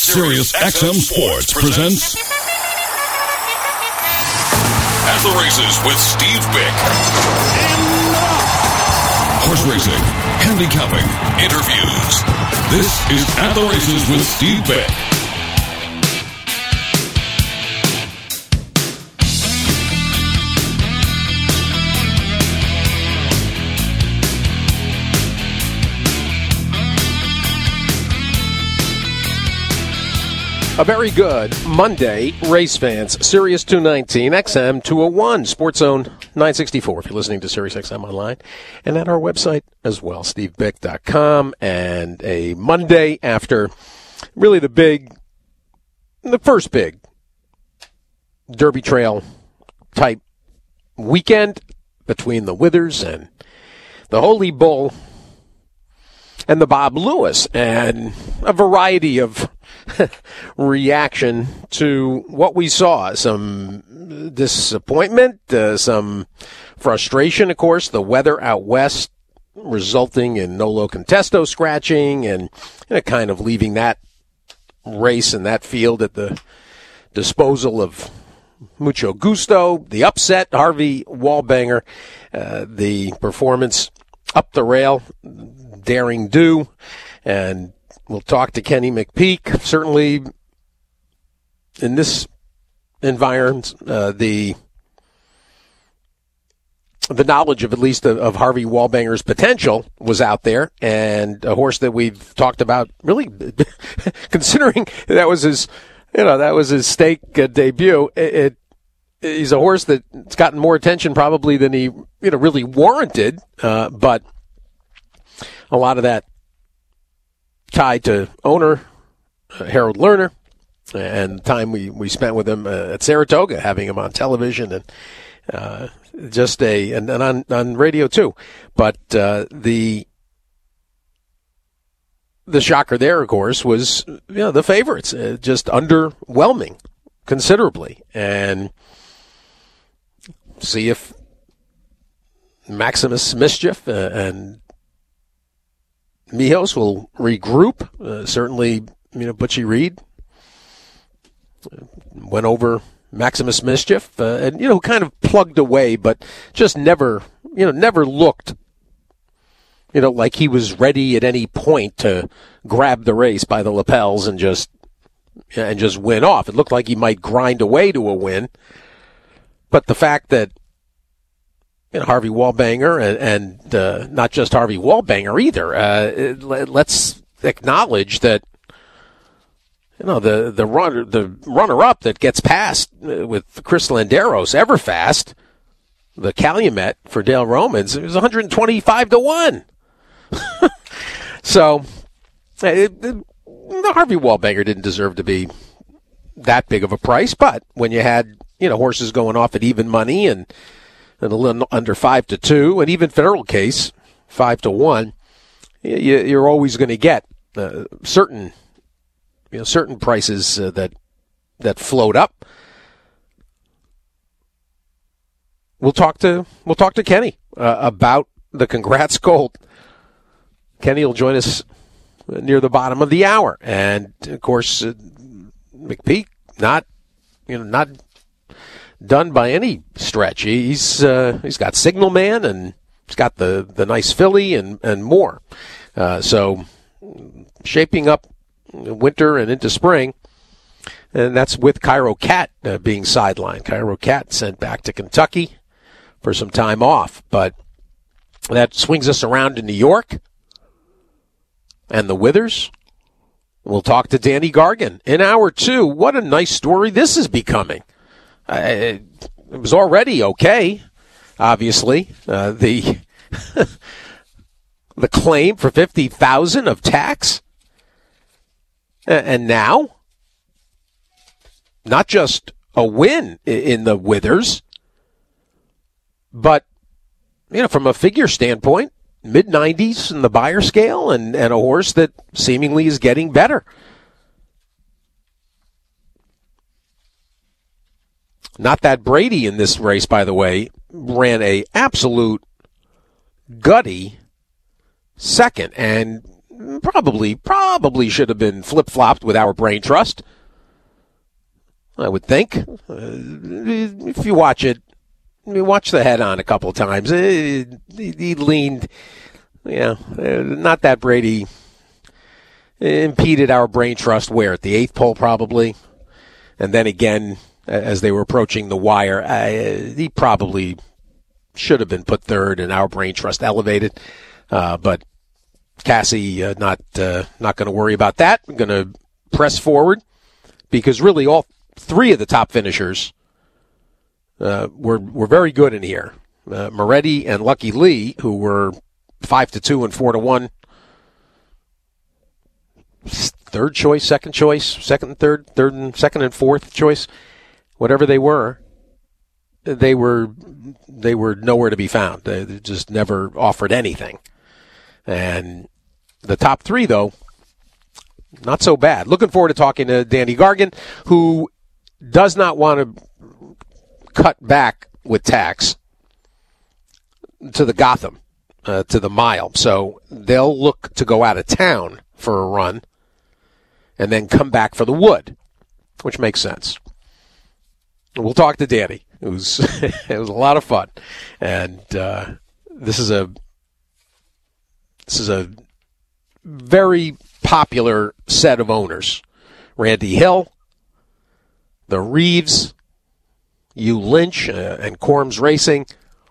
Sirius XM Sports presents At the Races with Steve Bick. Horse racing, handicapping, interviews. This is At the Races with Steve Bick. A very good Monday, race fans. Sirius 219, XM 201, Sports Zone 964 if you're listening to Sirius XM online. And at our website as well, stevebick.com. And a Monday after really the first big Derby Trail type weekend between the Withers and the Holy Bull and the Bob Lewis, and a variety of reaction to what we saw. Some disappointment, some frustration, of course. The weather out west resulting in Nolo Contesto scratching and kind of leaving that race and that field at the disposal of Mucho Gusto. The upset, Harvey Wallbanger, the performance up the rail, daring do, and we'll talk to Kenny McPeak. Certainly, in this environment, the knowledge of at least of Harvey Wallbanger's potential was out there, and a horse that we've talked about really, considering that was his stake debut. He's a horse that's gotten more attention probably than he really warranted, but a lot of that tied to owner Harold Lerner and the time we spent with him at Saratoga, having him on television and and on radio too. But the shocker there, of course, was the favorites, just underwhelming considerably, and see if Maximus Mischief and Mijos will regroup. Certainly, Butchie Reed went over Maximus Mischief, and kind of plugged away, but just never looked, like he was ready at any point to grab the race by the lapels and just win off. It looked like he might grind away to a win, but the fact that Harvey Wallbanger and not just Harvey Wallbanger either. Let's acknowledge that the runner-up that gets past with Chris Landeros, Everfast, the Calumet for Dale Romans, it was 125-1. So the Harvey Wallbanger didn't deserve to be that big of a price, but when you had horses going off at even money and a little under 5-2, and even Federal Case 5-1, you're always going to get certain prices that float up. We'll talk to Kenny about the Congrats Colt. Kenny will join us near the bottom of the hour, and of course McPeak not done by any stretch. He's got Signal Man, and he's got the nice filly and more. So shaping up winter and into spring, and that's with Cairo Cat being sidelined. Cairo Cat sent back to Kentucky for some time off, but that swings us around to New York and the Withers. We'll talk to Danny Gargan in hour 2. What a nice story this is becoming. It was already okay, obviously. The claim for $50,000 of tax, and now not just a win in the Withers, but from a figure standpoint, mid-90s in the buyer scale, and a horse that seemingly is getting better. Not that Brady in this race, by the way, ran a absolute gutty second, and probably should have been flip-flopped with our brain trust, I would think. If you watch it, watch the head-on a couple of times. He leaned, not that Brady impeded our brain trust where? At the eighth pole, probably. And then again, as they were approaching the wire, he probably should have been put third and our brain trust elevated. But Cassie, not going to worry about that. I'm going to press forward because really all three of the top finishers were very good in here. Moretti and Lucky Lee, who were 5-2 and 4-1. Third choice, second choice, second and fourth choice, whatever they were nowhere to be found. They just never offered anything. And the top three, though, not so bad. Looking forward to talking to Danny Gargan, who does not want to cut back with tax to the Gotham, to the mile. So they'll look to go out of town for a run and then come back for the Wood, which makes sense. We'll talk to Danny. It was a lot of fun, and this is a very popular set of owners. Randy Hill, the Reeves, Hugh Lynch, and Corms Racing.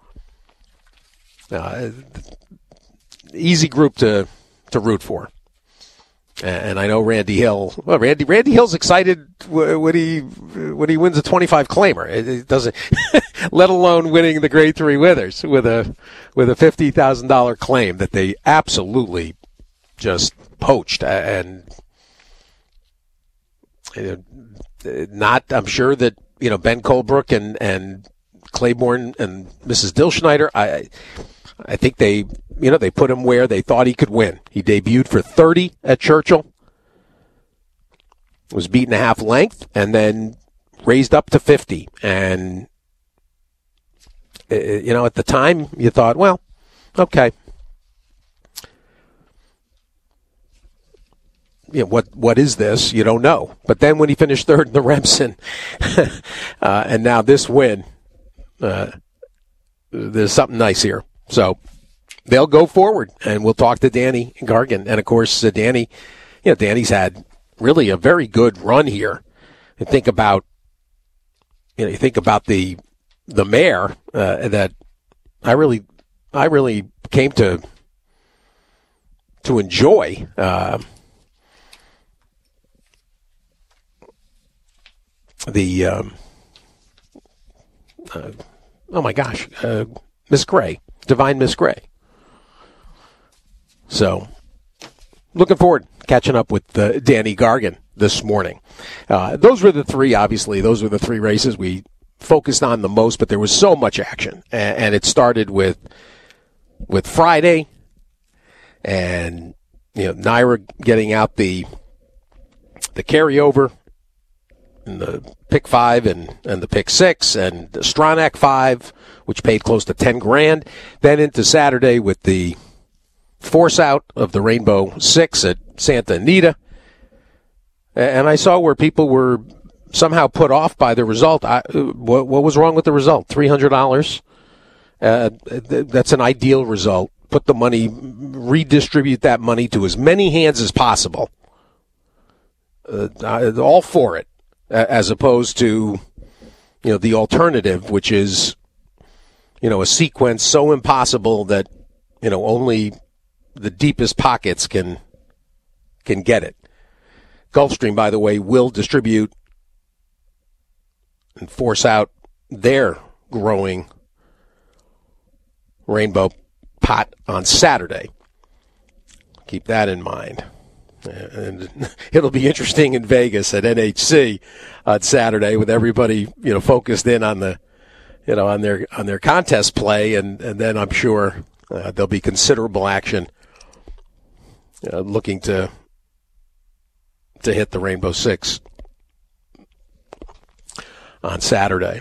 Easy group to root for. And I know Randy Hill. Well, Randy Hill's excited when he wins a 25 claimer. It doesn't, let alone winning the Grade 3 Withers with a $50,000 claim that they absolutely just poached. And not, I'm sure that Ben Colebrook and Claiborne and Mrs. Dilschneider. I think they put him where they thought he could win. He debuted for 30 at Churchill, was beaten a half length, and then raised up to 50. And, at the time, you thought, well, okay. What is this? You don't know. But then when he finished third in the Remsen, and now this win, there's something nice here. So they'll go forward, and we'll talk to Danny Gargan. And, of course, Danny's had really a very good run here. And think about the mare that I really came to enjoy. Miss Gray. Divine Miss Gray. So, looking forward to catching up with Danny Gargan this morning. Those were the three races we focused on the most, but there was so much action. And it started with Friday, and Naira getting out the carryover, and the pick 5 and the pick 6, and the Stronach 5, which paid close to $10,000. Then into Saturday with the force out of the Rainbow 6 at Santa Anita. And I saw where people were somehow put off by the result. What was wrong with the result? $300. That's an ideal result. Put the money, redistribute that money to as many hands as possible. All for it, as opposed to, the alternative, which is, a sequence so impossible that, only the deepest pockets can get it. Gulfstream, by the way, will distribute and force out their growing rainbow pot on Saturday. Keep that in mind. And it'll be interesting in Vegas at NHC on Saturday with everybody, focused in on the, on their contest play, and then I'm sure there'll be considerable action looking to hit the Rainbow 6 on Saturday.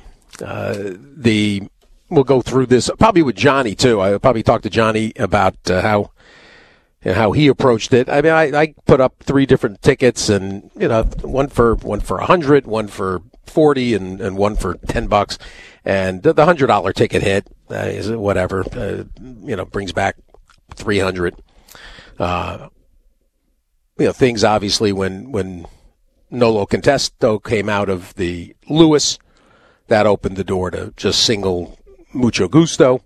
We'll go through this probably with Johnny too. I'll probably talk to Johnny about how how he approached it. I mean, I put up 3 different tickets, and one for $100, one for $40, and one for $10. And the $100 ticket hit is whatever. Brings back $300. Things obviously when Nolo Contesto came out of the Lewis, that opened the door to just single Mucho Gusto.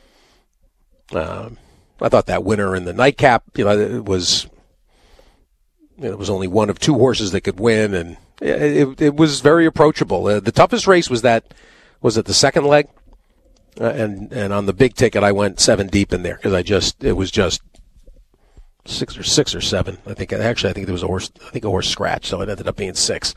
I thought that winner in the nightcap, it was only one of 2 horses that could win, and it was very approachable. The toughest race was at the second leg, and on the big ticket I went 7 deep in there because it was just 6 or 7. I think there was a horse. I think a horse scratched, so it ended up being 6.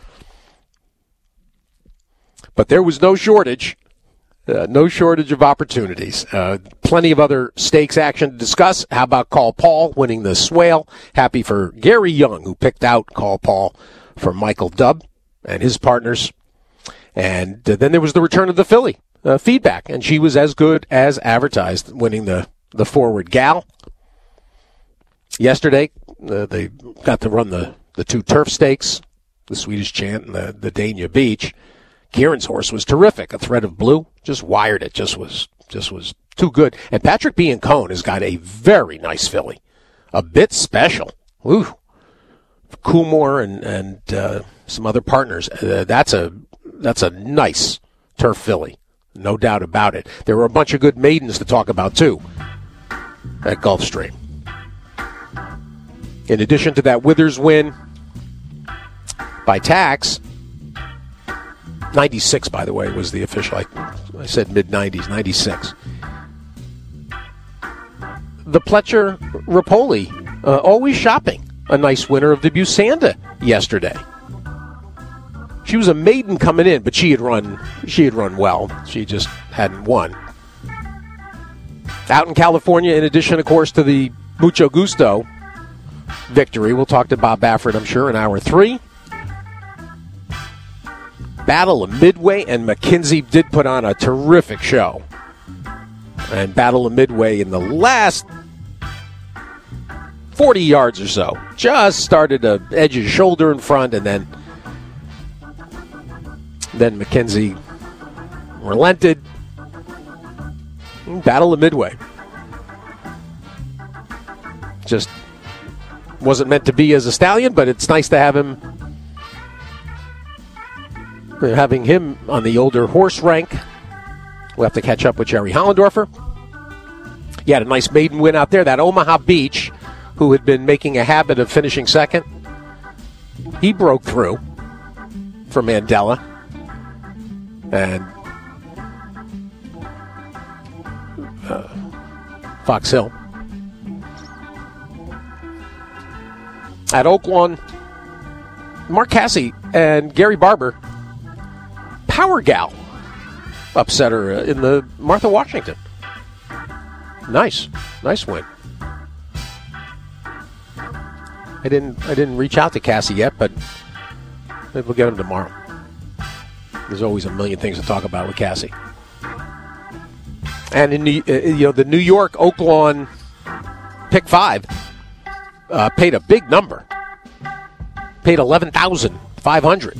But there was no shortage. No shortage of opportunities. Plenty of other stakes action to discuss. How about Call Paul winning the Swale? Happy for Gary Young, who picked out Call Paul for Michael Dubb and his partners. And then there was the return of the filly, Feedback, and she was as good as advertised, winning the Forward Gal. Yesterday, they got to run the 2 turf stakes, the Swedish Chant and the Dania Beach. Kieran's horse was terrific. A Thread of Blue just wired it. Just was too good. And Patrick Biancone has got a very nice filly, a bit special. Ooh, Coolmore and some other partners. That's a nice turf filly, no doubt about it. There were a bunch of good maidens to talk about too at Gulfstream. In addition to that Withers win by tax. 96, by the way, was the official. I said mid-90s, 96. The Pletcher Rapoli, always shopping, a nice winner of the Busanda yesterday. She was a maiden coming in, but she had run well. She just hadn't won. Out in California, in addition, of course, to the Mucho Gusto victory, we'll talk to Bob Baffert, I'm sure, in hour 3. Battle of Midway and McKinsey did put on a terrific show. And Battle of Midway in the last 40 yards or so just started to edge his shoulder in front, and then McKinsey relented. Battle of Midway. Just wasn't meant to be as a stallion, but it's nice to have him. Having him on the older horse rank. We'll have to catch up with Jerry Hollendorfer. He had a nice maiden win out there. That Omaha Beach, who had been making a habit of finishing second, he broke through for Mandela. And Fox Hill. At Oaklawn, Mark Casse and Gary Barber, Power Gal, upset her in the Martha Washington. Nice win. I didn't reach out to Casse yet, but maybe we'll get him tomorrow. There's always a million things to talk about with Casse. And in the New York Oaklawn Pick 5 paid a big number. Paid $11,500.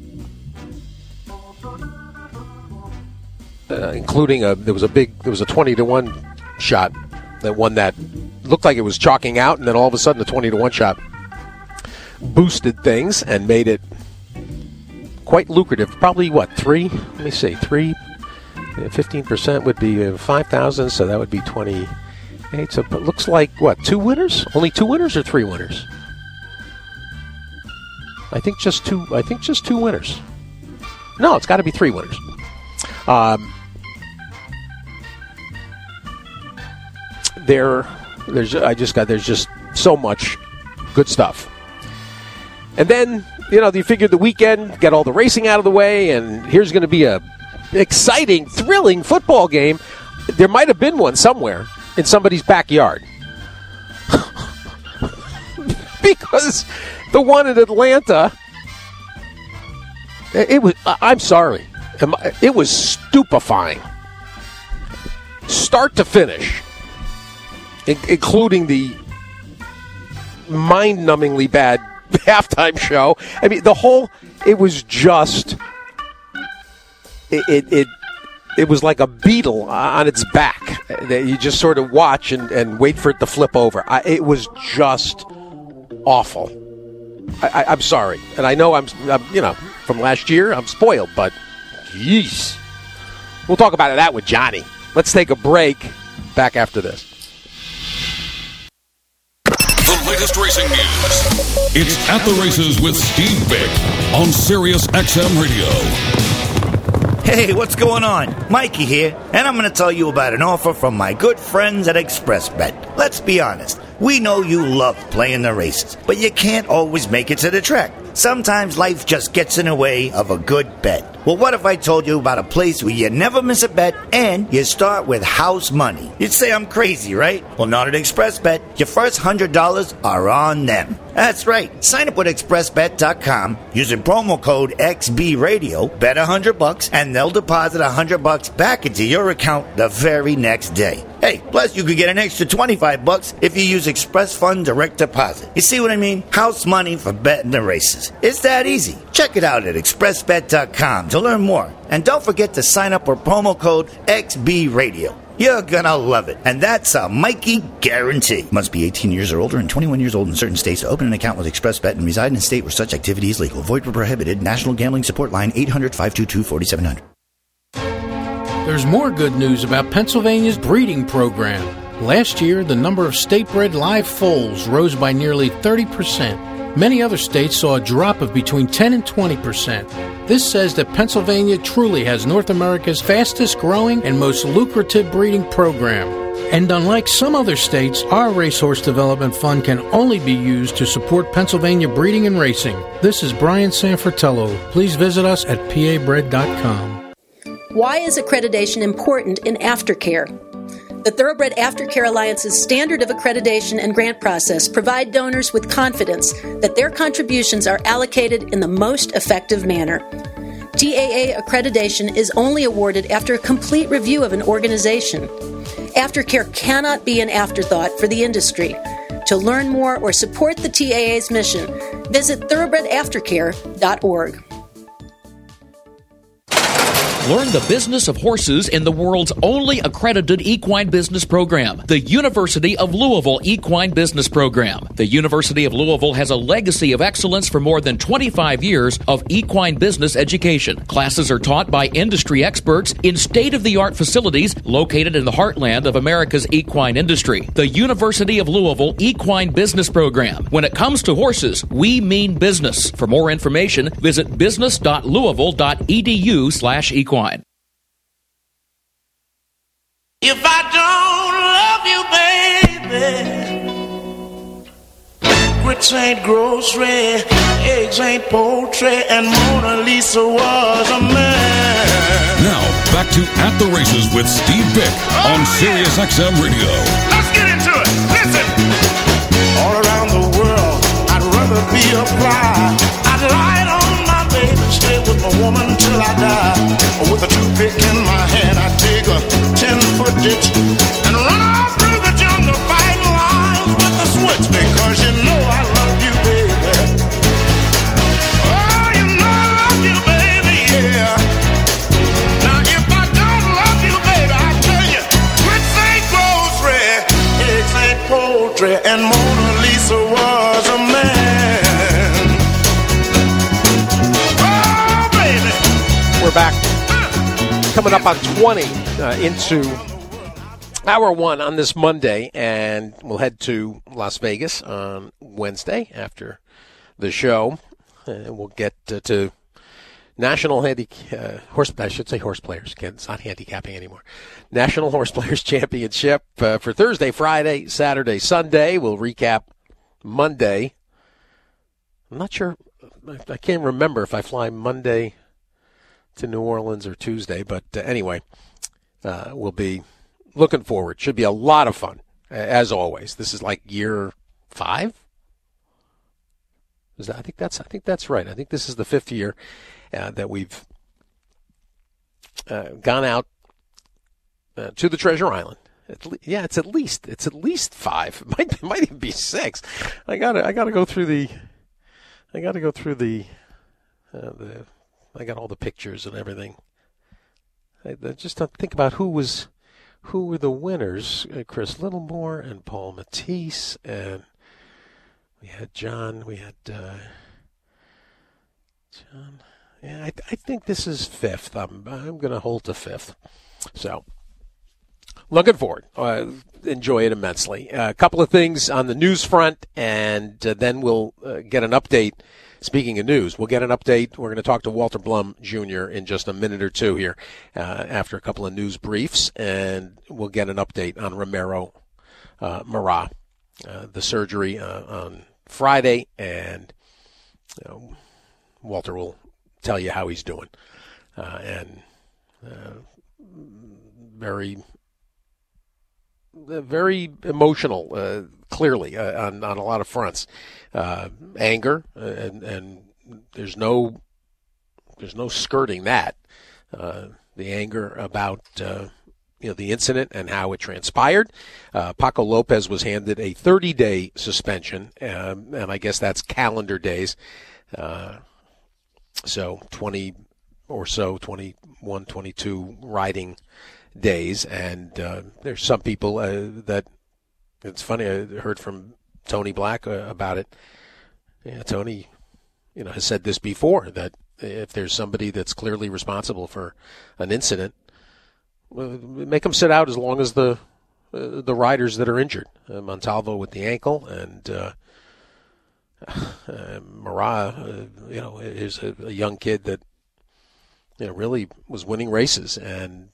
Including there was a 20-1 shot that one that looked like it was chalking out, and then all of a sudden the 20-1 shot boosted things and made it quite lucrative. Probably 3? Let me see. 3, 15% would be 5,000, so that would be 28. So it looks like 2 winners? Only 2 winners or 3 winners? I think just 2 winners. No, it's got to be 3 winners. There's just so much good stuff. And then, you figure the weekend, get all the racing out of the way, and here's going to be a exciting, thrilling football game. There might have been one somewhere in somebody's backyard. Because the one in Atlanta, I'm sorry, it was stupefying. Start to finish. Including the mind-numbingly bad halftime show. I mean, it was just, it was like a beetle on its back that you just sort of watch and wait for it to flip over. It was just awful. I'm sorry. And I know I'm from last year, I'm spoiled, but jeez. We'll talk about that with Johnny. Let's take a break. Back after this. The latest racing news. It's At the Races with Steve Bick on Sirius XM Radio. Hey, what's going on? Mikey here, and I'm going to tell you about an offer from my good friends at ExpressBet. Let's be honest. We know you love playing the races, but you can't always make it to the track. Sometimes life just gets in the way of a good bet. Well, what if I told you about a place where you never miss a bet and you start with house money? You'd say I'm crazy, right? Well, not at ExpressBet. Your first $100 are on them. That's right. Sign up with ExpressBet.com using promo code XBRadio, bet $100, and they'll deposit $100 back into your account the very next day. Hey, plus you could get an extra $25 if you use Express Fund Direct Deposit. You see what I mean? House money for betting the races. It's that easy. Check it out at ExpressBet.com to learn more. And don't forget to sign up with promo code XBRadio. You're gonna love it. And that's a Mikey guarantee. Must be 18 years or older and 21 years old in certain states to open an account with ExpressBet and reside in a state where such activity is legal. Void where prohibited. National Gambling Support Line 800-522-4700. There's more good news about Pennsylvania's breeding program. Last year, the number of state-bred live foals rose by nearly 30%. Many other states saw a drop of between 10 and 20%. This says that Pennsylvania truly has North America's fastest-growing and most lucrative breeding program. And unlike some other states, our Racehorse Development Fund can only be used to support Pennsylvania breeding and racing. This is Brian Sanfratello. Please visit us at pabred.com. Why is accreditation important in aftercare? The Thoroughbred Aftercare Alliance's standard of accreditation and grant process provide donors with confidence that their contributions are allocated in the most effective manner. TAA accreditation is only awarded after a complete review of an organization. Aftercare cannot be an afterthought for the industry. To learn more or support the TAA's mission, visit thoroughbredaftercare.org. Learn the business of horses in the world's only accredited equine business program, the University of Louisville Equine Business Program. The University of Louisville has a legacy of excellence for more than 25 years of equine business education. Classes are taught by industry experts in state-of-the-art facilities located in the heartland of America's equine industry. The University of Louisville Equine Business Program. When it comes to horses, we mean business. For more information, visit business.louisville.edu/equine. If I don't love you, baby, grits ain't grocery, eggs ain't poultry, and Mona Lisa was a man. Now, back to At the Races with Steve Bick on Sirius XM Radio. Let's get into it. Listen. All around the world, I'd rather be a fly. I'd lie on my bed and stay with my woman till I die. With a toothpick in my hand, I'd dig a 10-foot ditch and run off through the jungle, fighting lions with the switch, because you know I love you, baby. Oh, you know I love you, baby, yeah. Now, if I don't love you, baby, I tell you, grits ain't grocery, eggs ain't poultry, and Mona Lisa was a man. Oh, baby. We're back. Coming up on 20 into hour one on this Monday, and we'll head to Las Vegas on Wednesday after the show. And we'll get to National Horse Players. It's not handicapping anymore. National Horse Players Championship for Thursday, Friday, Saturday, Sunday. We'll recap Monday. I'm not sure. I can't remember if I fly Monday to New Orleans or Tuesday, but anyway, we'll be looking forward. Should be a lot of fun, as always. This is like year 5. I think that's right. I think this is the 5th year that we've gone out to the Treasure Island It's at least 5. It might even be 6. I gotta go through the. I got all the pictures and everything. I just think about who were the winners. Chris Littlemore and Paul Matisse, and we had John. We had John. Yeah, I think this is 5th. I'm going to hold to 5th. So, looking forward. Enjoy it immensely. A couple of things on the news front, and then we'll get an update. Speaking of news, we'll get an update. We're going to talk to Walter Blum Jr. in just a minute or two here after a couple of news briefs, and we'll get an update on Romero Mara, the surgery on Friday, and Walter will tell you how he's doing. Very emotional, clearly, on a lot of fronts. Anger, and there's no skirting that. The anger about the incident and how it transpired. Paco Lopez was handed a 30-day suspension, and I guess that's calendar days. So 20 or so, 21, 22 riding days. And there's some people that, it's funny, I heard from Tony Black about it. Yeah, Tony, has said this before, that if there's somebody that's clearly responsible for an incident, make them sit out as long as the riders that are injured. Montalvo with the ankle, and Mara, is a young kid that really was winning races, and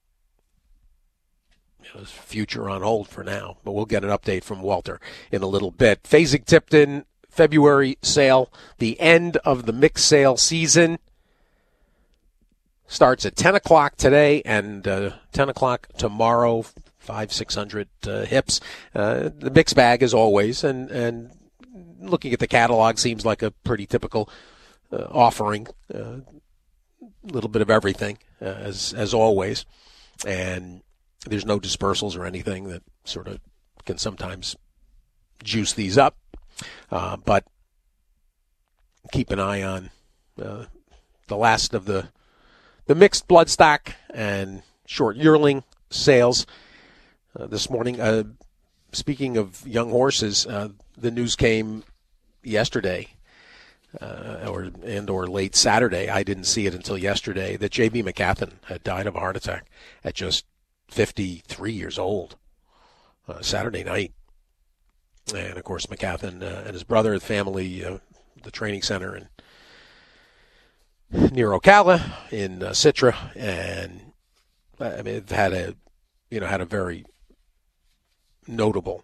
his future on hold for now. But we'll get an update from Walter in a little bit. Fasig-Tipton February sale, the end of the mixed sale season, starts at 10 o'clock today and 10 o'clock tomorrow. 500-600 hips. The mixed bag as always, and looking at the catalog seems like a pretty typical offering. A little bit of everything as always, and there's no dispersals or anything that sort of can sometimes juice these up. But keep an eye on the last of the mixed bloodstock and short yearling sales this morning. Speaking of young horses, the news came yesterday or late Saturday. I didn't see it until yesterday that J.B. McCathin had died of a heart attack at just 53 years old Saturday night. And, of course, McCathin and his brother, the family, the training center near Ocala in Citra. And, they've had a very notable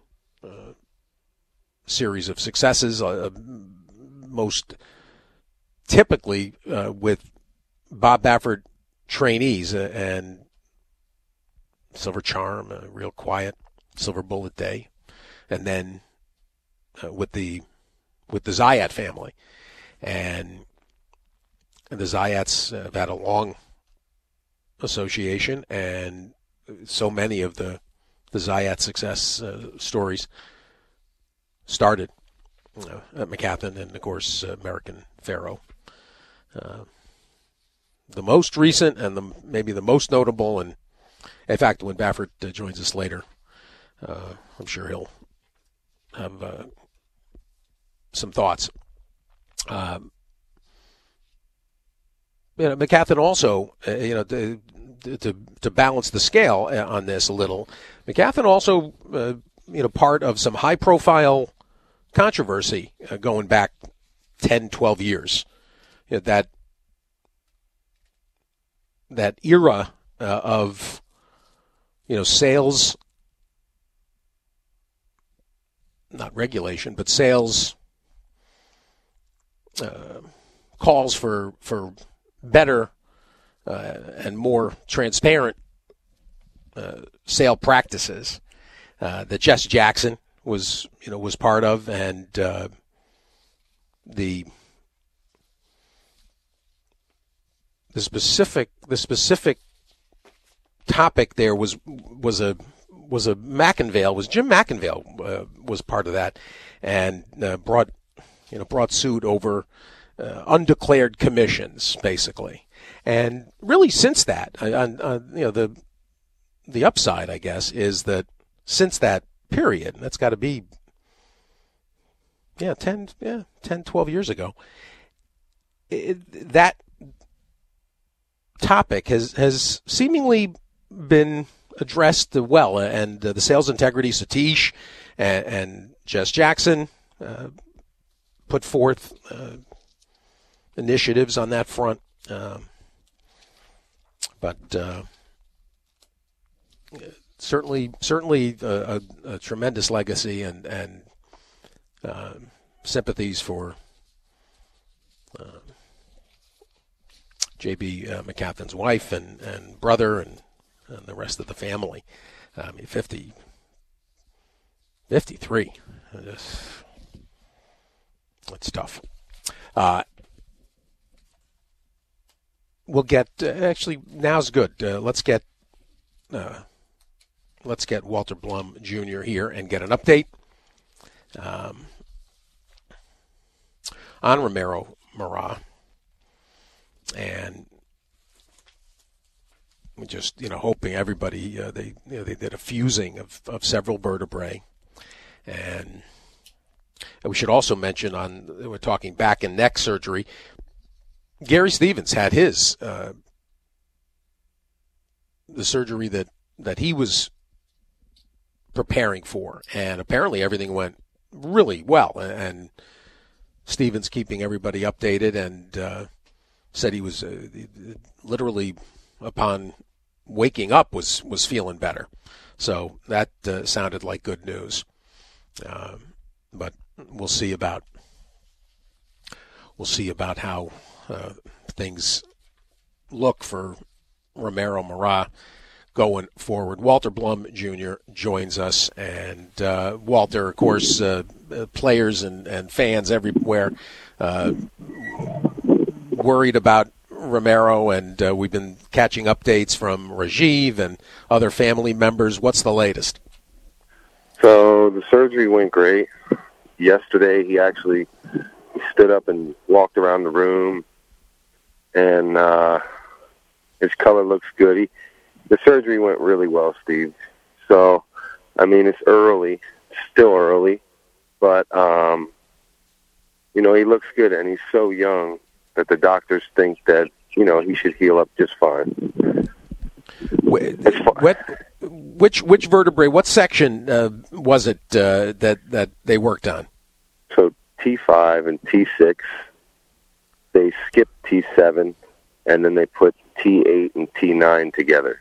series of successes, most typically with Bob Baffert trainees, and Silver Charm, Real Quiet, Silver Bullet Day, and then with the Zayat family. And the Zayats have had a long association, and so many of the Zayat success stories started at McCathin and, of course, American Pharoah. The most recent and maybe the most notable, and in fact, when Baffert joins us later, I'm sure he'll have some thoughts. McCathin also, to balance the scale on this a little, McCathin also, part of some high-profile controversy going back 10, 12 years. That era of, sales, not regulation, but sales calls for better and more transparent sale practices that Jess Jackson was part of, and the specific topic there was was Jim McIngvale was part of that, and brought suit over undeclared commissions, basically. And really, since that, the upside, I guess, is that since that period, and that's got to be 10, 12 years ago, that topic has seemingly been addressed well, and the sales integrity, Satish and Jess Jackson put forth initiatives on that front, but certainly a tremendous legacy and sympathies for J.B. McCathin's wife and brother and the rest of the family. 53. It's tough. We'll get actually now's good. Let's get Walter Blum Jr. here and get an update on Romero Mara, and we're just hoping everybody they did a fusing of several vertebrae, and we should also mention we're talking back and neck surgery. Gary Stevens had his the surgery that he was preparing for, and apparently everything went really well, and Stevens keeping everybody updated, and said he was literally upon waking up was feeling better. So that sounded like good news. But we'll see about how things look for Romero Mara going forward. Walter Blum Jr. joins us, and Walter, of course, players and fans everywhere worried about Romero, and we've been catching updates from Rajiv and other family members. What's the latest? So the surgery went great. Yesterday he stood up and walked around the room, and his color looks good. The surgery went really well, Steve. So, I mean, it's early, still early, but, he looks good, and he's so young that the doctors think that, he should heal up just fine. Which vertebrae, what section was it that they worked on? So T5 and T6, they skipped T7, and then they put T8 and T9 together.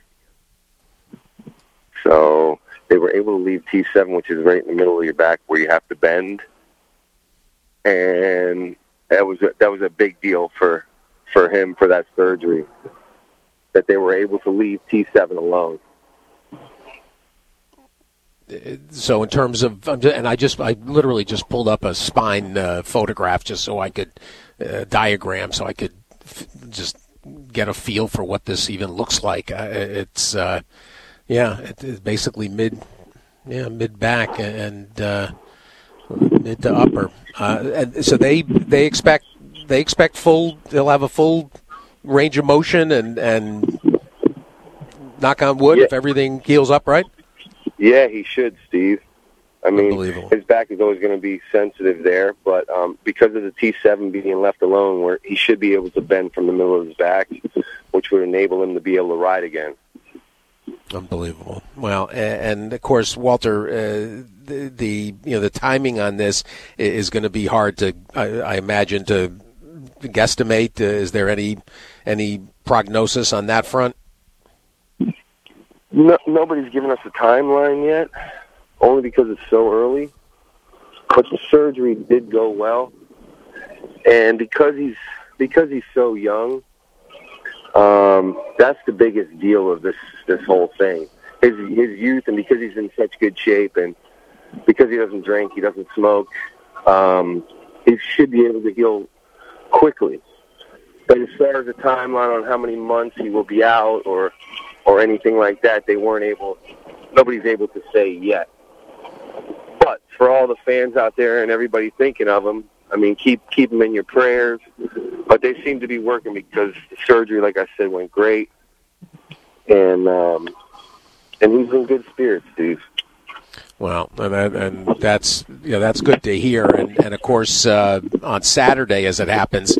So they were able to leave T7, which is right in the middle of your back where you have to bend, and that was a big deal for him for that surgery, that they were able to leave T7 alone. So in terms of, and I literally just pulled up a spine photograph just so I could diagram, so I could just get a feel for what this even looks like. It's basically mid back and mid to upper. And so they expect they'll have a full range of motion and knock on wood, if everything heals up right. Yeah, he should, Steve. I mean, his back is always going to be sensitive there, but because of the T7 being left alone, where he should be able to bend from the middle of his back, which would enable him to be able to ride again. Unbelievable. Well, and of course, Walter, the timing on this is going to be hard to, I imagine, to guesstimate. Is there any prognosis on that front? No, nobody's given us a timeline yet, only because it's so early. But the surgery did go well, and because he's so young, that's the biggest deal of this whole thing. His youth, and because he's in such good shape, and because he doesn't drink, he doesn't smoke, he should be able to heal quickly. But as far as a timeline on how many months he will be out or anything like that, they weren't able nobody's able to say yet. But for all the fans out there and everybody thinking of him, I mean, keep them in your prayers. But they seem to be working because the surgery, like I said, went great. And he's in good spirits, Steve. Well, and that's good to hear. And of course, on Saturday, as it happens,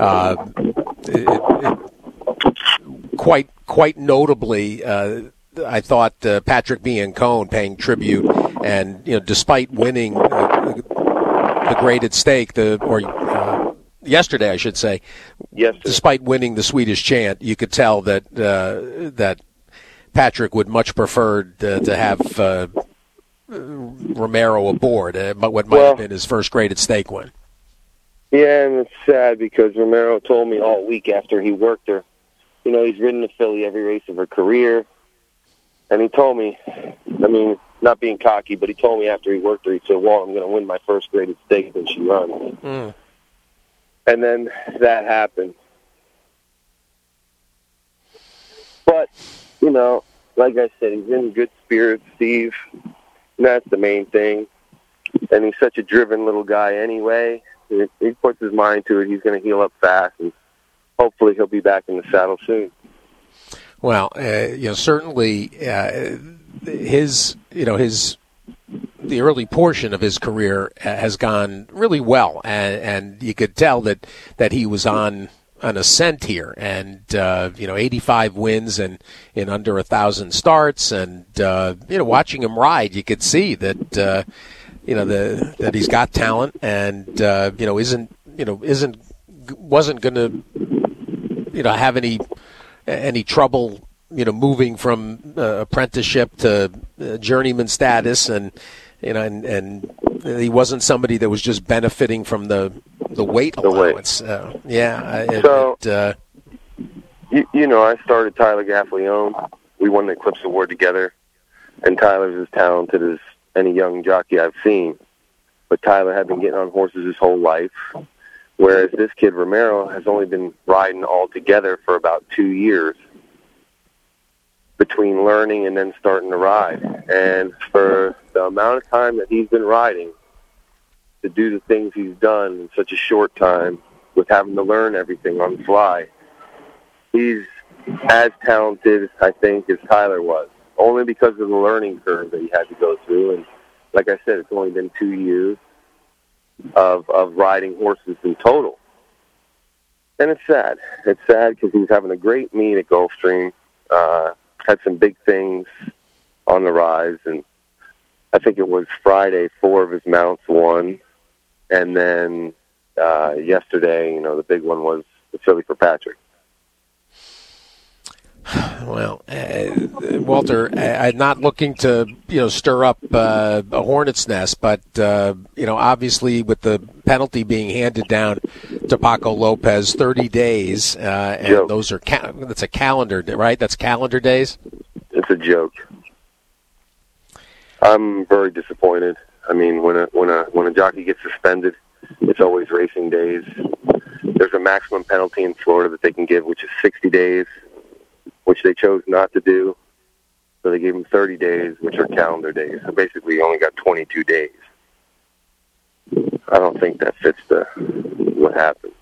quite notably, I thought Patrick Biancone paying tribute, and despite winning the graded stake, yesterday I should say, despite winning the Swedish Chant, you could tell that Patrick would much prefer to have Romero aboard, but what might have been his first graded stake win. Yeah, and it's sad because Romero told me all week after he worked her, he's ridden the filly every race of her career, and he told me, I mean, not being cocky, but he told me after he worked her, he said, "Well, I'm going to win my first graded stake when she runs." And then that happened. But, like I said, he's in good spirits, Steve. And that's the main thing. And he's such a driven little guy anyway. He puts his mind to it. He's going to heal up fast, and hopefully he'll be back in the saddle soon. Well, certainly the early portion of his career has gone really well, and you could tell that he was on an ascent here, and 85 wins and in under 1,000 starts, and watching him ride, you could see that that he's got talent, and wasn't going to have any trouble moving from apprenticeship to journeyman status, and he wasn't somebody that was just benefiting from the weight allowance. I started Tyler Gaffalione. We won the Eclipse Award together, and Tyler's as talented as any young jockey I've seen. But Tyler had been getting on horses his whole life, whereas this kid, Romero, has only been riding all together for about 2 years between learning and then starting to ride. And for the amount of time that he's been riding, to do the things he's done in such a short time with having to learn everything on the fly, he's as talented, I think, as Tyler was, only because of the learning curve that he had to go through. And like I said, it's only been 2 years of riding horses in total. And it's sad. It's sad because he was having a great meet at Gulfstream, had some big things on the rise, and I think it was Friday 4 of his mounts won, and then yesterday, the big one was the filly for Patrick. Well, Walter, I'm not looking to stir up a hornet's nest, but obviously with the penalty being handed down to Paco Lopez, 30 days, and those are that's a calendar, right? That's calendar days. It's a joke. I'm very disappointed. I mean, when a jockey gets suspended, it's always racing days. There's a maximum penalty in Florida that they can give, which is 60 days, which they chose not to do. So they gave him 30 days, which are calendar days. So basically, he only got 22 days. I don't think that fits what happened.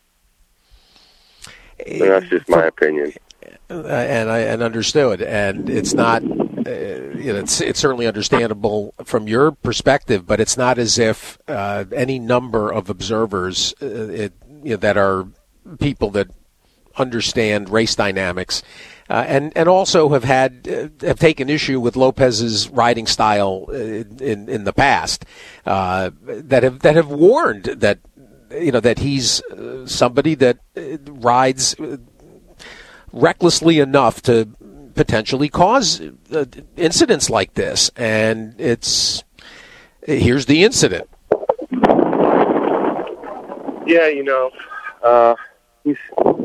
And that's just my opinion. And understood. And it's not. It's certainly understandable from your perspective, but it's not as if any number of observers that are people that understand race dynamics and also have taken issue with Lopez's riding style in the past that have warned that that he's somebody that rides recklessly enough to potentially cause incidents like this, and here's the incident. Yeah, he's.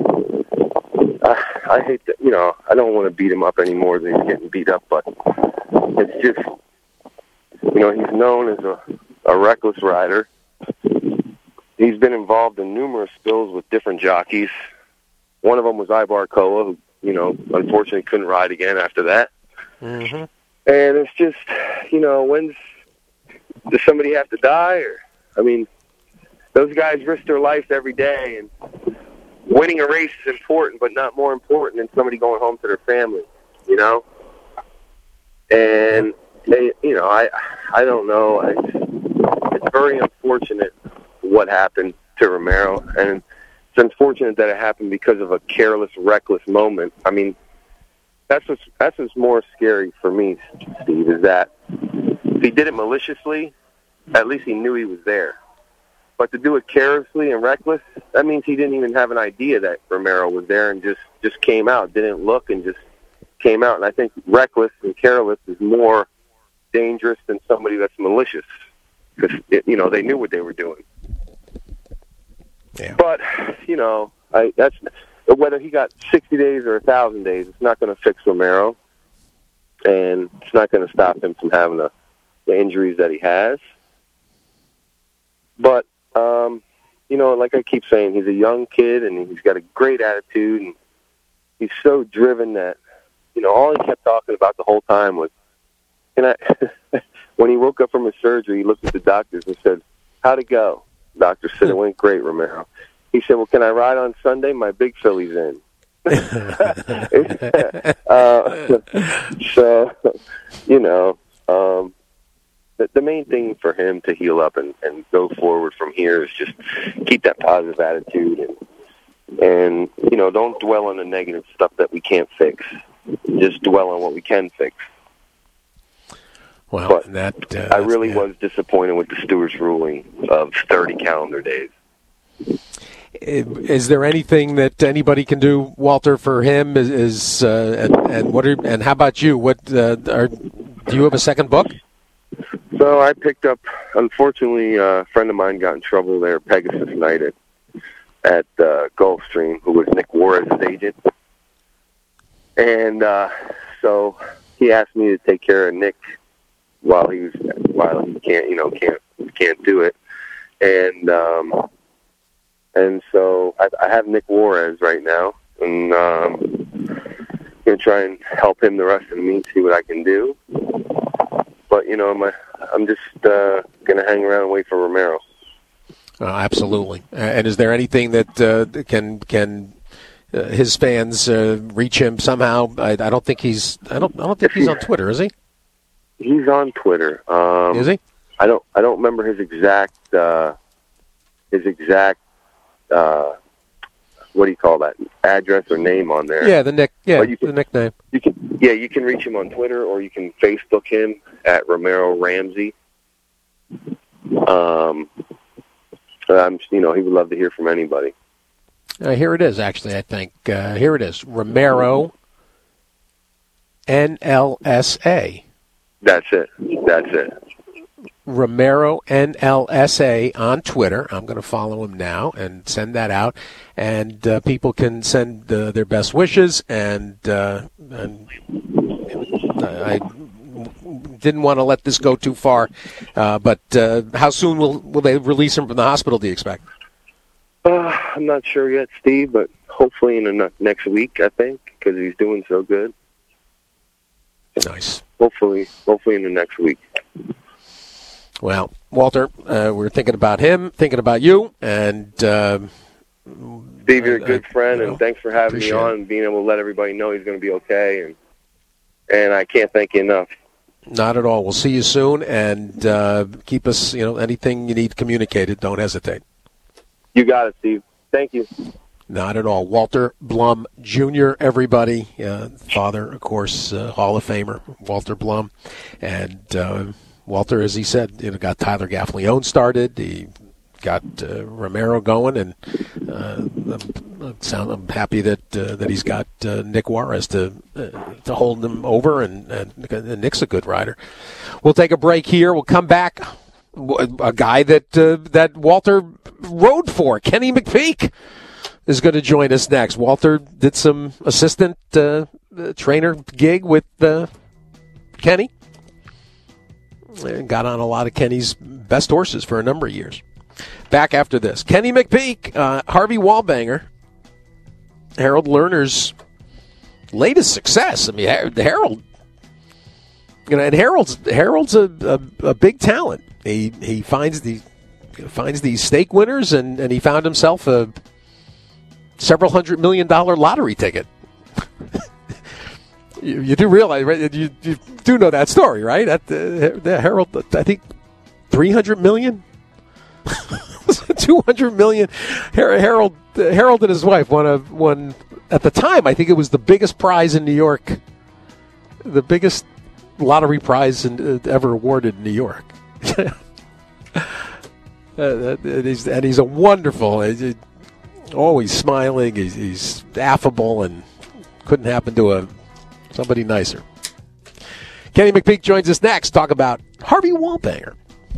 I hate that. I don't want to beat him up any more than he's getting beat up, but it's just, he's known as a reckless rider. He's been involved in numerous spills with different jockeys. One of them was Ibar Koa, who unfortunately couldn't ride again after that. Mm-hmm. And it's just, when's does somebody have to die? Those guys risk their life every day, and winning a race is important, but not more important than somebody going home to their family, And they, I don't know. It's very unfortunate what happened to Romero, and it's unfortunate that it happened because of a careless, reckless moment. That's what's more scary for me, Steve, is that if he did it maliciously, at least he knew he was there. But to do it carelessly and reckless, that means he didn't even have an idea that Romero was there and just came out, didn't look, and just came out. And I think reckless and careless is more dangerous than somebody that's malicious, because they knew what they were doing. Yeah. But that's whether he got 60 days or 1,000 days, it's not going to fix Romero, and it's not going to stop him from having the injuries that he has. But like I keep saying, he's a young kid and he's got a great attitude, and he's so driven that all he kept talking about the whole time was, when he woke up from his surgery, he looked at the doctors and said, "How'd it go?" The doctor said, "It went great, Romero." He said, "Well, can I ride on Sunday? My big filly's in." The main thing for him to heal up and go forward from here is just keep that positive attitude and don't dwell on the negative stuff that we can't fix. Just dwell on what we can fix. Well, but I really was disappointed with the stewards' ruling of 30 calendar days. Is there anything that anybody can do, Walter, for him? And how about you? Do you have a second book? So I picked up. Unfortunately, a friend of mine got in trouble there, Pegasus night at Gulfstream, who was Nick Juarez's agent, and so he asked me to take care of Nick while he can't do it, and so I have Nick Juarez right now, and gonna try and help him the rest of the meet, see what I can do. But I'm just gonna hang around and wait for Romero. Absolutely. And is there anything that can his fans reach him somehow? I don't think he's on Twitter, is he? He's on Twitter. Is he? I don't remember his exact what do you call that, address or name on there? Yeah, the nickname. You can reach him on Twitter, or you can Facebook him at Romero Ramsey. He would love to hear from anybody. Here it is, actually, I think. Here it is. Romero NLSA. That's it. Romero NLSA on Twitter. I'm going to follow him now and send that out. And people can send their best wishes. And I didn't want to let this go too far. But how soon will they release him from the hospital, do you expect? I'm not sure yet, Steve, but hopefully in the next week, I think, because he's doing so good. Nice. Hopefully in the next week. Well, Walter, we're thinking about him, thinking about you, and Steve, you're a good friend, and thanks for having me on and being able to let everybody know he's going to be okay, and I can't thank you enough. Not at all. We'll see you soon, and keep us, anything you need communicated, don't hesitate. You got it, Steve. Thank you. Not at all. Walter Blum Jr., everybody. Father, of course, Hall of Famer, Walter Blum. And Walter, as he said, got Tyler Gaffleone started. He got Romero going, and I'm happy that he's got Nick Juarez to hold him over, and Nick's a good rider. We'll take a break here. We'll come back. A guy that Walter rode for, Kenny McPeek, is going to join us next. Walter did some assistant trainer gig with Kenny. And got on a lot of Kenny's best horses for a number of years. Back after this. Kenny McPeek, Harvey Wallbanger, Harold Lerner's latest success. I mean, Harold and Harold's a big talent. He finds these stake winners, and he found himself a several $100 million lottery ticket. You do realize, right? You do know that story, right? Harold, I think, $300 million, $200 million. Harold and his wife won at the time. I think it was the biggest prize in New York, the biggest lottery prize ever awarded in New York. And he's a wonderful, always smiling. He's affable, and couldn't happen to somebody nicer. Kenny McPeak joins us next. Talk about Harvey Wallbanger.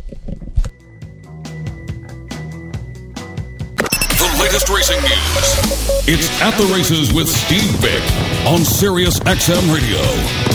The latest racing news. It's At the Races with Steve Vick on Sirius XM Radio.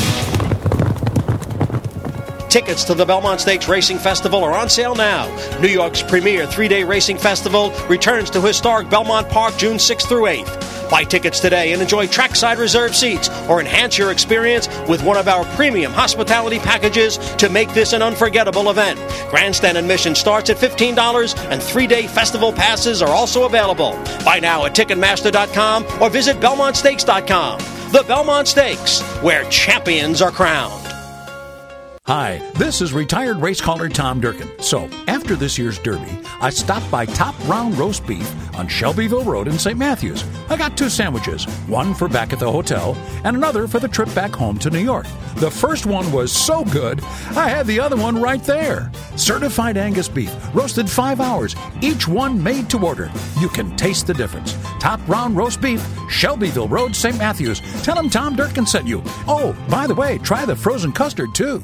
Tickets to the Belmont Stakes Racing Festival are on sale now. New York's premier 3-day racing festival returns to historic Belmont Park June 6th through 8th. Buy tickets today and enjoy trackside reserved seats, or enhance your experience with one of our premium hospitality packages to make this an unforgettable event. Grandstand admission starts at $15, and 3-day festival passes are also available. Buy now at Ticketmaster.com or visit BelmontStakes.com. The Belmont Stakes, where champions are crowned. Hi, this is retired race caller Tom Durkin. So, after this year's Derby, I stopped by Top Round Roast Beef on Shelbyville Road in St. Matthews. I got 2 sandwiches, one for back at the hotel and another for the trip back home to New York. The first one was so good, I had the other one right there. Certified Angus beef, roasted 5 hours, each one made to order. You can taste the difference. Top Round Roast Beef, Shelbyville Road, St. Matthews. Tell them Tom Durkin sent you. Oh, by the way, try the frozen custard, too.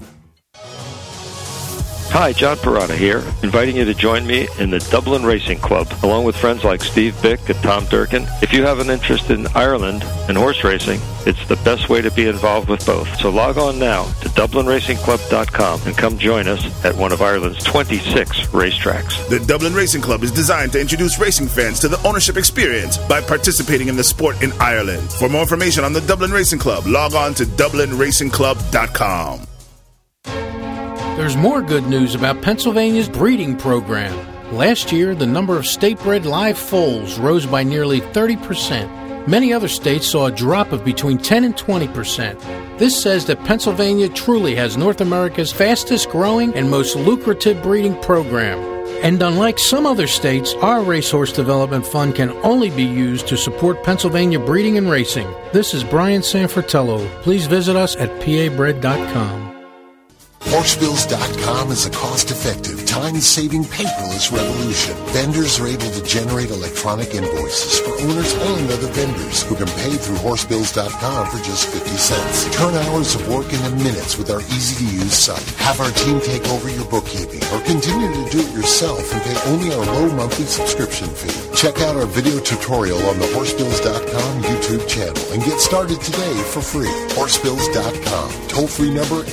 Hi, John Perrotta here, inviting you to join me in the Dublin Racing Club, along with friends like Steve Bick and Tom Durkin. If you have an interest in Ireland and horse racing, it's the best way to be involved with both. So log on now to DublinRacingClub.com and come join us at one of Ireland's 26 racetracks. The Dublin Racing Club is designed to introduce racing fans to the ownership experience by participating in the sport in Ireland. For more information on the Dublin Racing Club, log on to DublinRacingClub.com. There's more good news about Pennsylvania's breeding program. Last year, the number of state-bred live foals rose by nearly 30%. Many other states saw a drop of between 10 and 20%. This says that Pennsylvania truly has North America's fastest-growing and most lucrative breeding program. And unlike some other states, our Racehorse Development Fund can only be used to support Pennsylvania breeding and racing. This is Brian Sanfratello. Please visit us at PABred.com. Horsebills.com is a cost-effective, time-saving paperless revolution. Vendors are able to generate electronic invoices for owners and other vendors who can pay through Horsebills.com for just 50 cents. Turn hours of work into minutes with our easy-to-use site. Have our team take over your bookkeeping, or continue to do it yourself and pay only our low monthly subscription fee. Check out our video tutorial on the Horsebills.com YouTube channel and get started today for free. Horsebills.com. Toll-free number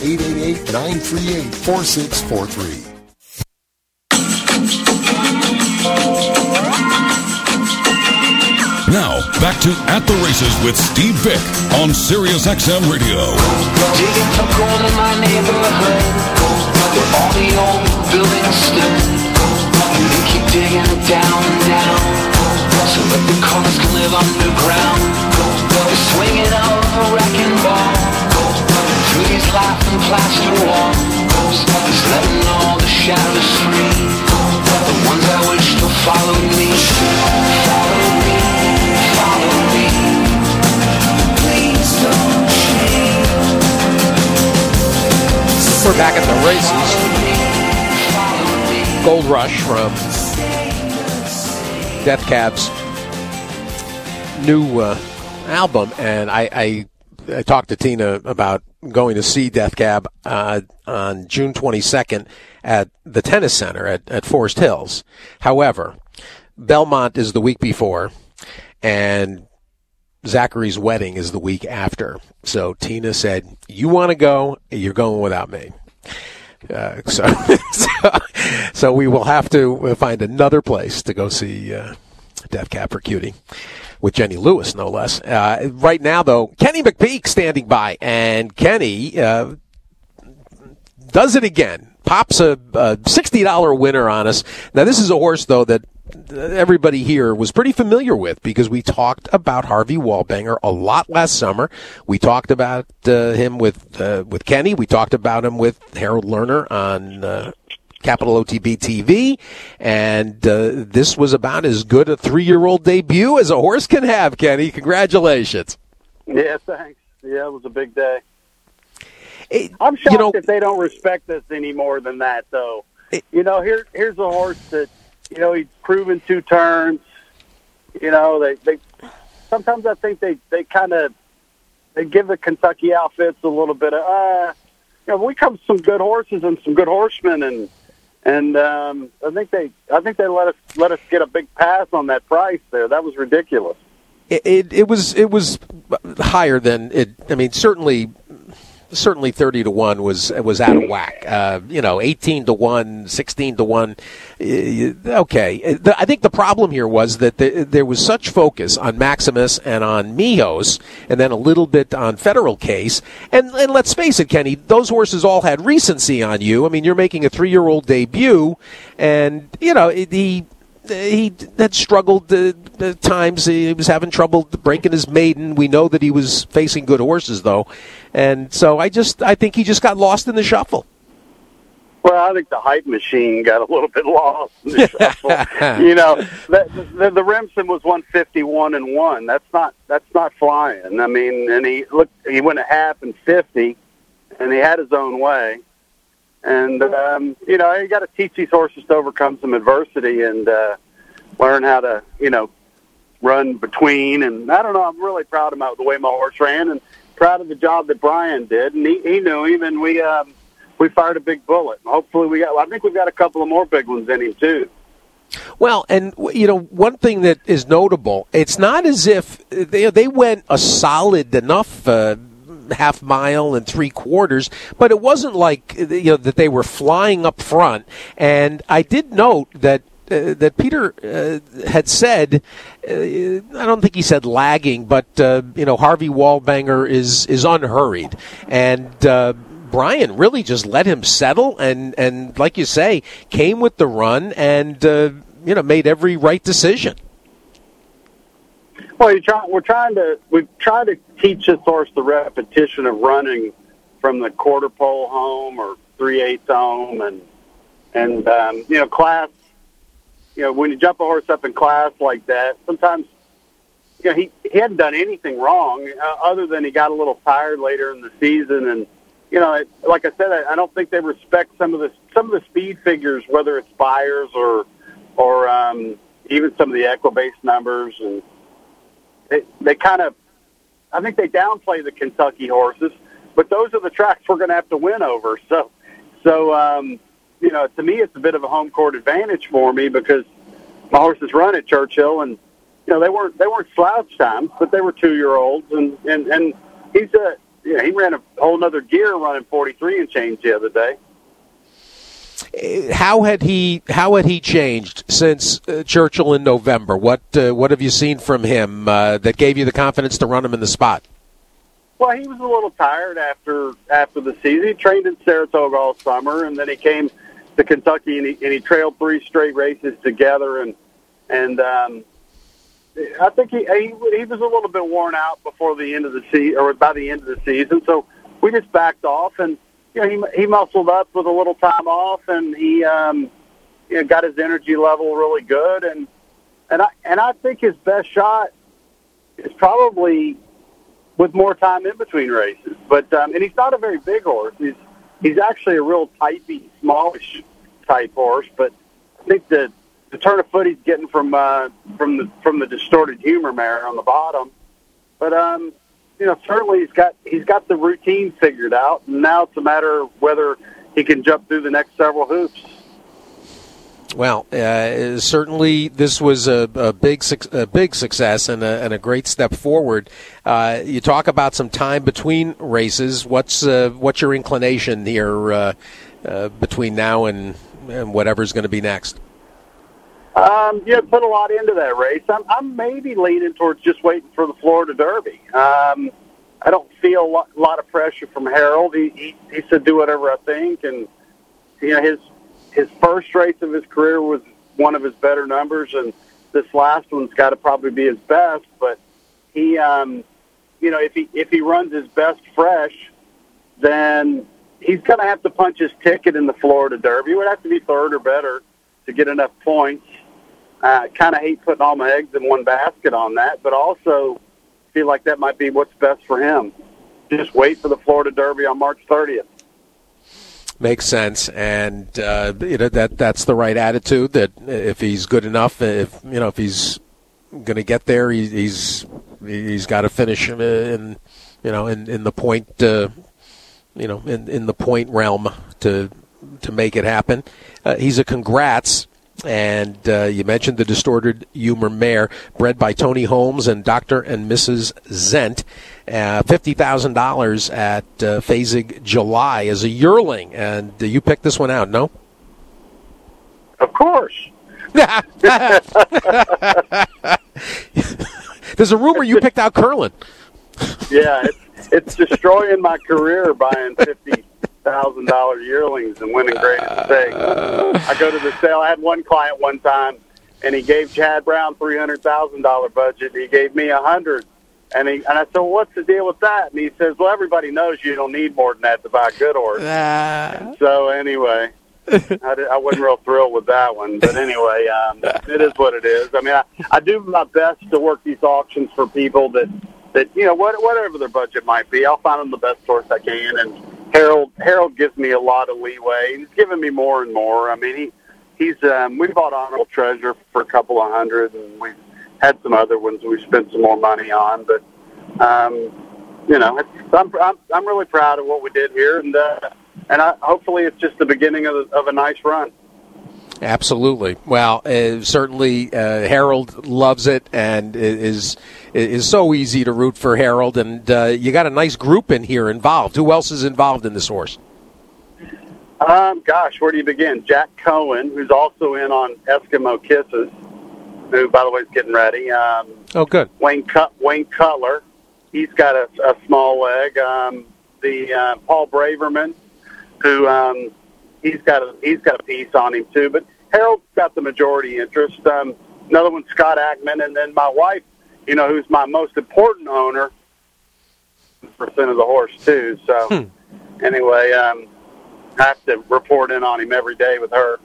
888-938-4643. Now, back to At the Races with Steve Vick on Sirius XM Radio. Digging a hole in my neighborhood where all the old buildings stood. And they keep digging it down and down so that the cars can live underground. They're swinging over a wrecking ball through these laughing plaster walls, just letting all the shadows free. The ones I wish to follow me, follow me, follow me. Please don't change. We're back at the races. Gold Rush from Death Cab's new album, and I talked to Tina about going to see Death Cab on June 22nd at the Tennis Center at Forest Hills. However, Belmont is the week before, and Zachary's wedding is the week after. So Tina said, "You want to go? You're going without me." So we will have to find another place to go see Death Cab for Cutie, with Jenny Lewis, no less. Right now, though, Kenny McPeak standing by. And Kenny, does it again. Pops a $60 winner on us. Now, this is a horse, though, that everybody here was pretty familiar with because we talked about Harvey Wallbanger a lot last summer. We talked about him with Kenny. We talked about him with Harold Lerner on Capital OTB TV, and this was about as good a 3-year-old debut as a horse can have, Kenny. Congratulations. Yeah, thanks. Yeah, it was a big day. I'm shocked that they don't respect us any more than that, though. Here's a horse that, he's proven 2 turns. They sometimes I think they give the Kentucky outfits a little bit of, we come with some good horses and some good horsemen, and I think they let us get a big pass on that price there. That was ridiculous. It was higher than it. I mean, certainly 30-1 was out of whack. 18-1, 16-1. Okay, I think the problem here was that there was such focus on Maximus and on Mijos, and then a little bit on Federal Case. And let's face it, Kenny, those horses all had recency on you. I mean, you're making a 3-year-old debut, and he had struggled at times. He was having trouble breaking his maiden. We know that he was facing good horses, though. And so I think he just got lost in the shuffle. Well, I think the hype machine got a little bit lost in the shuffle. The Remsen was 151-1. That's not flying. I mean, and he went a half and 50, and he had his own way. And, you got to teach these horses to overcome some adversity and learn how to, run between. And I don't know, I'm really proud of the way my horse ran and proud of the job that Brian did. And he knew him, and we fired a big bullet. And hopefully I think we've got a couple of more big ones in him, too. Well, and, one thing that is notable, it's not as if they went a solid enough half mile and 3/4, but it wasn't like that they were flying up front. And I did note that Peter had said, I don't think he said lagging, but Harvey Wallbanger is unhurried, and Brian really just let him settle, and like you say, came with the run and made every right decision. Well, we've tried to teach this horse the repetition of running from the quarter pole home or 3/8 home, and class. When you jump a horse up in class like that, sometimes he hadn't done anything wrong other than he got a little tired later in the season, and like I said, I don't think they respect some of the speed figures, whether it's Byers or even some of the Equibase numbers and. They kind of, I think they downplay the Kentucky horses, but those are the tracks we're going to have to win over. So to me, it's a bit of a home court advantage for me because my horses run at Churchill, and they weren't slouch times, but they were 2-year-olds, and he ran a whole nother gear running 43 and change the other day. How had he changed since Churchill in November? What have you seen from him that gave you the confidence to run him in the spot? Well, he was a little tired after the season. He trained in Saratoga all summer, and then he came to Kentucky and he trailed 3 straight races together, and I think he was a little bit worn out before the end of the season, or by the end of the season. So we just backed off and. He muscled up with a little time off, and he got his energy level really good, and I think his best shot is probably with more time in between races. But and he's not a very big horse. He's actually a real typey, smallish type horse. But I think the turn of foot he's getting from the distorted humor mare on the bottom. But certainly he's got the routine figured out, and now it's a matter of whether he can jump through the next several hoops. Well, certainly this was a big success and a great step forward. You talk about some time between races. What's your inclination here between now and whatever's going to be next? Put a lot into that race. I'm maybe leaning towards just waiting for the Florida Derby. I don't feel a lot of pressure from Harold. He said, do whatever I think. And, his first race of his career was one of his better numbers, and this last one's got to probably be his best. But he, if he runs his best fresh, then he's going to have to punch his ticket in the Florida Derby. It would have to be third or better to get enough points. I kind of hate putting all my eggs in one basket on that, but also feel like that might be what's best for him. Just wait for the Florida Derby on March 30th. Makes sense, and that's the right attitude. That if he's good enough, if he's going to get there, he's got to finish in the point in the point realm to make it happen. He's a congrats. And you mentioned the Distorted Humor mare, bred by Tony Holmes and Dr. and Mrs. Zent, $50,000 at Fasig July as a yearling. And you picked this one out, no? Of course. There's a rumor you picked out Curlin. Yeah, it's destroying my career buying $50,000 yearlings and winning Greatest Stakes. I go to the sale. I had one client one time, and he gave Chad Brown $300,000 budget. He gave me $100,000, and I said, "Well, what's the deal with that?" And he says, "Well, everybody knows you don't need more than that to buy a good horse." So anyway, I wasn't real thrilled with that one. But anyway, it is what it is. I mean, I do my best to work these auctions for people that whatever their budget might be, I'll find them the best horse I can. And Harold gives me a lot of leeway. He's given me more and more. I mean, we bought Honorable Treasure for a couple of $100,000, and we've had some other ones we spent some more money on. But I'm really proud of what we did here, and hopefully it's just the beginning of a nice run. Absolutely. Well, certainly Harold loves it and is so easy to root for Harold. And you got a nice group in here involved. Who else is involved in this horse? Gosh, where do you begin? Jack Cohen, who's also in on Eskimo Kisses, who, by the way, is getting ready. Good. Wayne Cutler, he's got a small leg. Paul Braverman, who he's got a piece on him too. But Harold's got the majority interest. Another one, Scott Ackman, and then my wife, who's my most important owner, percent of the horse too. So anyway, I have to report in on him every day with her.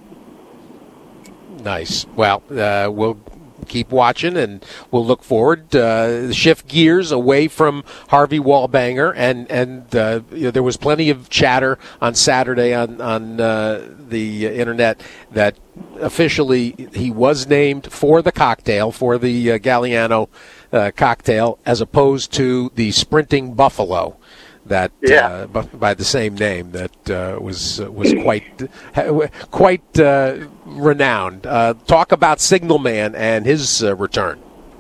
Nice. Well, we'll keep watching, and we'll look forward. Shift gears away from Harvey Wallbanger, and there was plenty of chatter on Saturday on the internet that officially he was named for the cocktail, for the Galliano cocktail, as opposed to the Sprinting Buffalo. That by the same name that was quite renowned. Talk about Signalman and his return.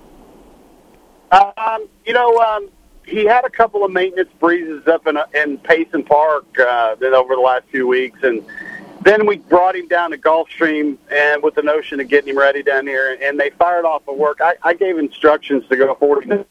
He had a couple of maintenance breezes up in Payson Park over the last few weeks, and then we brought him down to Gulfstream and with the notion of getting him ready down here, and they fired off of work. I gave instructions to go 40 minutes.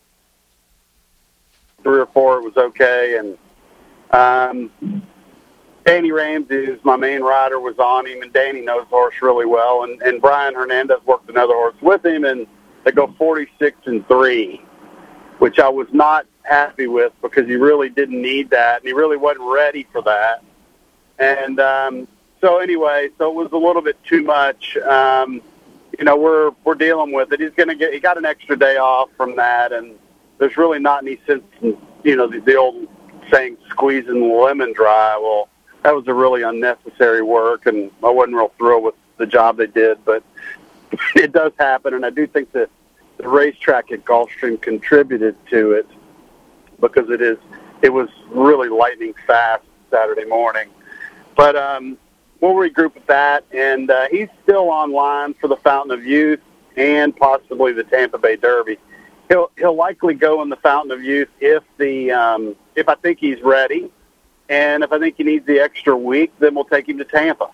3 or 4, it was okay. And Danny Ramsey, who's my main rider, was on him, and Danny knows the horse really well. And Brian Hernandez worked another horse with him, and they go 46-3, which I was not happy with because he really didn't need that, and he really wasn't ready for that. And so anyway, so it was a little bit too much. We're dealing with it. He got an extra day off from that, and there's really not any sense in, the old saying, squeezing the lemon dry. Well, that was a really unnecessary work, and I wasn't real thrilled with the job they did, but it does happen, and I do think that the racetrack at Gulfstream contributed to it because it was really lightning fast Saturday morning. But we'll regroup with that, and he's still online for the Fountain of Youth and possibly the Tampa Bay Derby. He'll likely go in the Fountain of Youth if I think he's ready, and if I think he needs the extra week, then we'll take him to Tampa.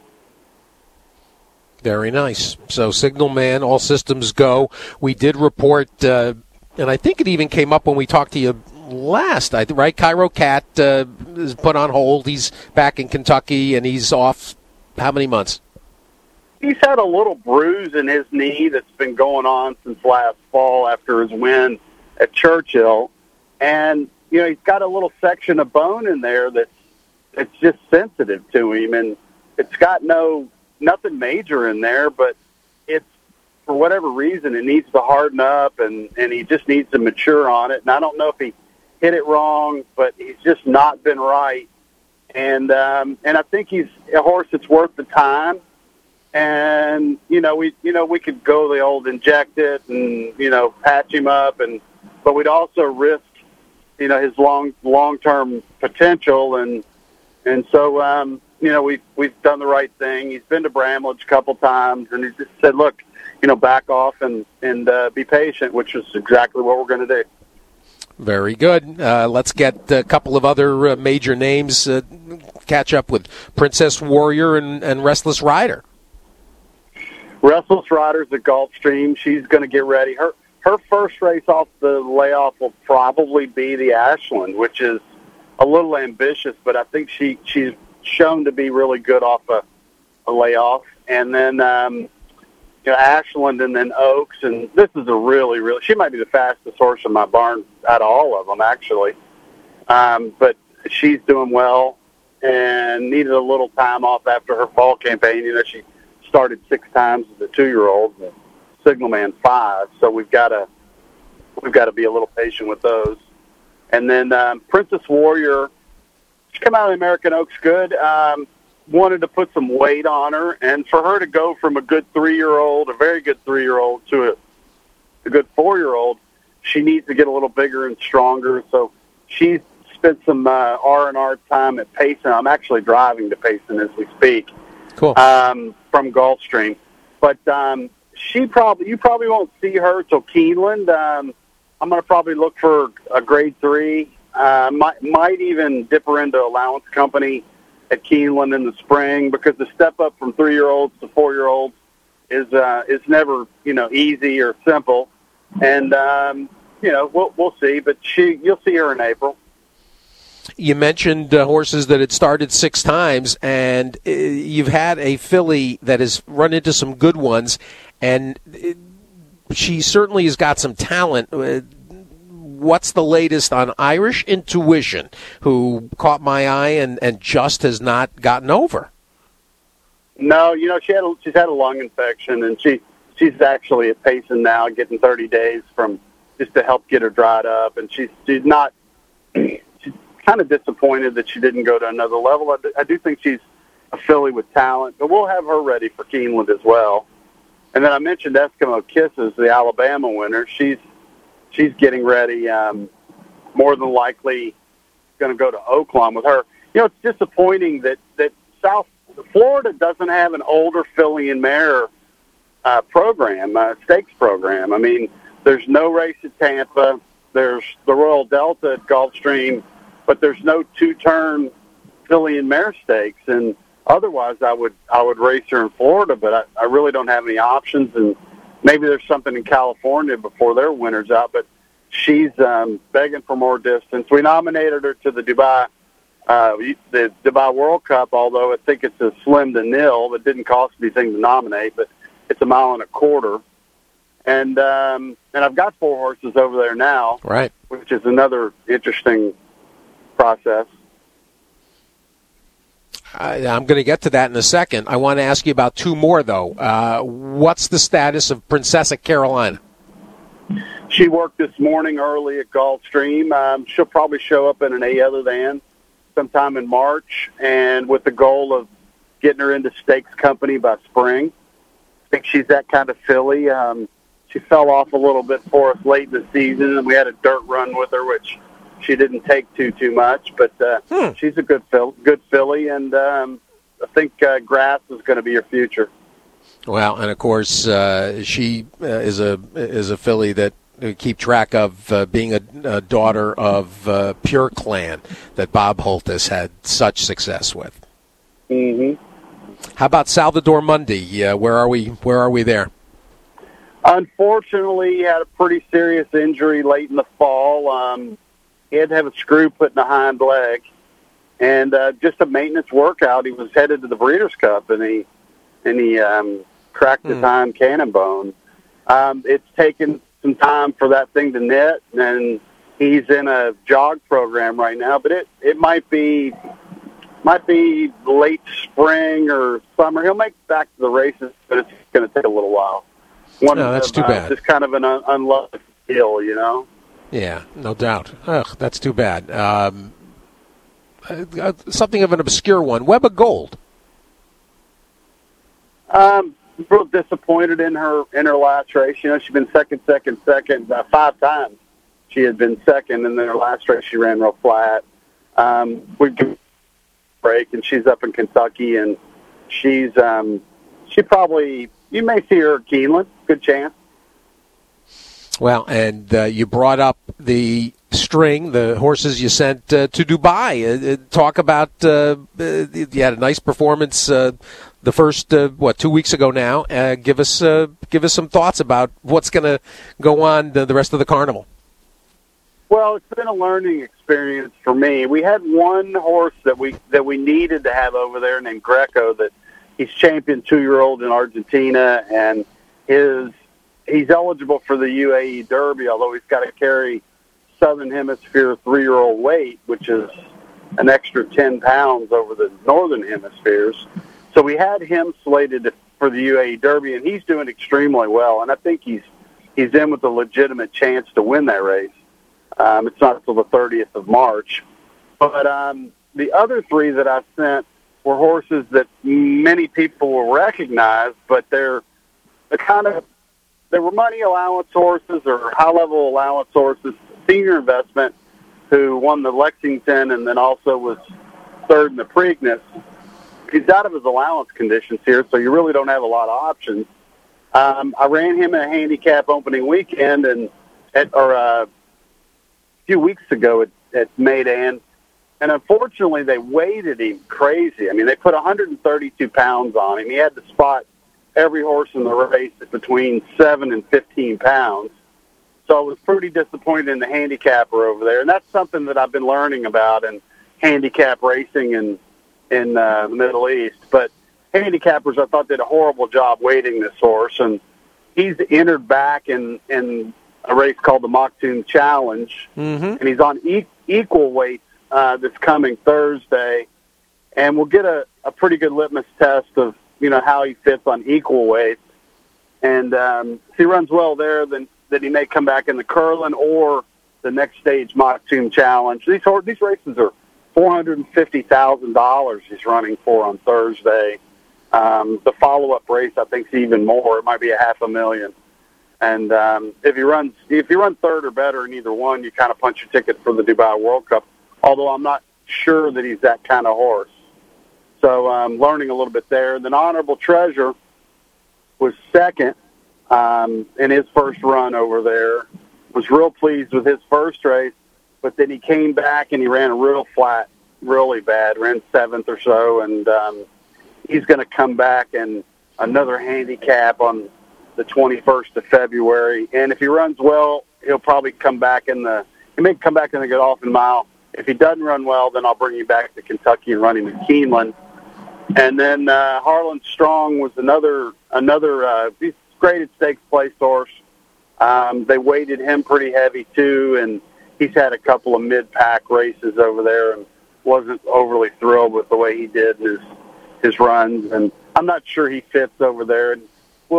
Very nice. So Signalman, all systems go. We did report, and I think it even came up when we talked to you last, right? Cairo Cat is put on hold. He's back in Kentucky, and he's off how many months? He's had a little bruise in his knee that's been going on since last fall after his win at Churchill. And, he's got a little section of bone in there that's just sensitive to him. And it's got nothing major in there, but it's, for whatever reason, it needs to harden up, and he just needs to mature on it. And I don't know if he hit it wrong, but he's just not been right. And I think he's a horse that's worth the time. And we could go the old inject it and patch him up, but we'd also risk his long-term potential, and so we've done the right thing. He's been to Bramlage a couple times, and he just said, look, back off and be patient, which is exactly what we're going to do. Very good. Let's get a couple of other major names. Catch up with Princess Warrior and Restless Rider. Restless Rider's at Gulfstream. She's going to get ready. Her first race off the layoff will probably be the Ashland, which is a little ambitious, but I think she's shown to be really good off a layoff. And then Ashland and then Oaks, and this is a really, she might be the fastest horse in my barn out of all of them, actually. But she's doing well and needed a little time off after her fall campaign. She started 6 times as a 2-year-old, Signalman 5. So we've got to be a little patient with those. And then Princess Warrior, she came out of the American Oaks good. Wanted to put some weight on her, and for her to go from a good 3-year-old, a very good 3-year-old, to a good 4-year-old, she needs to get a little bigger and stronger. So she's spent some R&R time at Payson. I'm actually driving to Payson as we speak. Cool. From Gulfstream. But you probably won't see her till Keeneland. I'm going to probably look for a grade 3. Might even dip her into Allowance Company at Keeneland in the spring, because the step up from 3-year-olds to 4-year-olds is never easy or simple. And we'll see. But you'll see her in April. You mentioned horses that had started 6 times, and you've had a filly that has run into some good ones, and she certainly has got some talent. What's the latest on Irish Intuition, who caught my eye and just has not gotten over? No, she's had a lung infection, and she's actually at Payson now, getting 30 days from just to help get her dried up, and she's not. She's kind of disappointed that she didn't go to another level. I do think she's a filly with talent, but we'll have her ready for Keeneland as well. And then I mentioned Eskimo Kisses, the Alabama winner. She's getting ready. More than likely, going to go to Oaklawn with her. It's disappointing that South Florida doesn't have an older filly and mare program, stakes program. I mean, there's no race at Tampa. There's the Royal Delta at Gulfstream, but there's no 2-turn filly and mare stakes. And otherwise, I would race her in Florida, but I really don't have any options. And maybe there's something in California before their winter's out, but she's begging for more distance. We nominated her to the Dubai World Cup, although I think it's a slim to nil. It didn't cost anything to nominate, but it's 1 1/4 miles. And I've got 4 horses over there now, right? Which is another interesting process. I'm going to get to that in a second. I want to ask you about 2 more, though. What's the status of Princessa Carolina? She worked this morning early at Gulfstream. She'll probably show up in an A other than sometime in March, and with the goal of getting her into Stakes Company by spring. I think she's that kind of filly. She fell off a little bit for us late in the season, and we had a dirt run with her, which she didn't take too much. But she's a good filly, and I think grass is going to be her future. Well, and of course, she is a filly that we keep track of, being a daughter of Pure Clan that Bob Holt has had such success with. Mm-hmm. How about Salvador Mundi? Where are we there? Unfortunately, he had a pretty serious injury late in the fall. He had to have a screw put in the hind leg, and just a maintenance workout. He was headed to the Breeders' Cup, and he cracked his hind cannon bone. It's taken some time for that thing to knit, and he's in a jog program right now. But it might be late spring or summer. He'll make it back to the races, but it's going to take a little while. That's too bad. Just kind of an unlucky deal, you know? Yeah, no doubt. Ugh, that's too bad. Something of an obscure one. Web of Gold. Real disappointed in her last race. You know, she's been second, 5 times. She had been second, and then her last race she ran real flat. We give a break, and she's up in Kentucky, and she probably, you may see her at Keeneland. Good chance. Well, and you brought up the string, the horses you sent to Dubai. Talk about, you had a nice performance the first, 2 weeks ago now. Give us some thoughts about what's going to go on the rest of the carnival. Well, it's been a learning experience for me. We had one horse that we needed to have over there named Greco. That he's champion 2-year-old in Argentina, and he's eligible for the UAE Derby, although he's got to carry Southern Hemisphere 3-year-old weight, which is an extra 10 pounds over the Northern Hemispheres. So we had him slated for the UAE Derby, and he's doing extremely well. And I think he's in with a legitimate chance to win that race. It's not until the 30th of March. But the other 3 that I sent were horses that many people will recognize, but they were money allowance horses or high-level allowance horses. Senior Investment, who won the Lexington and then also was third in the Preakness. He's out of his allowance conditions here, so you really don't have a lot of options. I ran him in a handicap opening weekend a few weeks ago at Maidan, and unfortunately they weighted him crazy. I mean, they put 132 pounds on him. He had to spot every horse in the race at between 7 and 15 pounds. So I was pretty disappointed in the handicapper over there, and that's something that I've been learning about in handicap racing in the Middle East. But handicappers, I thought, did a horrible job weighting this horse, and he's entered back in a race called the Maktoum Challenge, and he's on equal weight this coming Thursday, and we'll get a pretty good litmus test of how he fits on equal weights. And if he runs well there, then he may come back in the Curlin or the next stage Maktoum Challenge. These races are $450,000 he's running for on Thursday. The follow-up race, I think, is even more. It might be $500,000. And if you run third or better in either one, you kind of punch your ticket for the Dubai World Cup. Although I'm not sure that he's that kind of horse. So I'm learning a little bit there. And then Honorable Treasure was second in his first run over there. Was real pleased with his first race, but then he came back and he ran a real flat, really bad. Ran 7th or so, and he's going to come back in another handicap on the 21st of February. And if he runs well, he'll probably come back he may come back in the Godolphin Mile. If he doesn't run well, then I'll bring you back to Kentucky and run him at Keeneland. And then Harlan Strong was another he's graded stakes place horse. They weighted him pretty heavy too, and he's had a couple of mid-pack races over there and wasn't overly thrilled with the way he did his runs. And I'm not sure he fits over there. And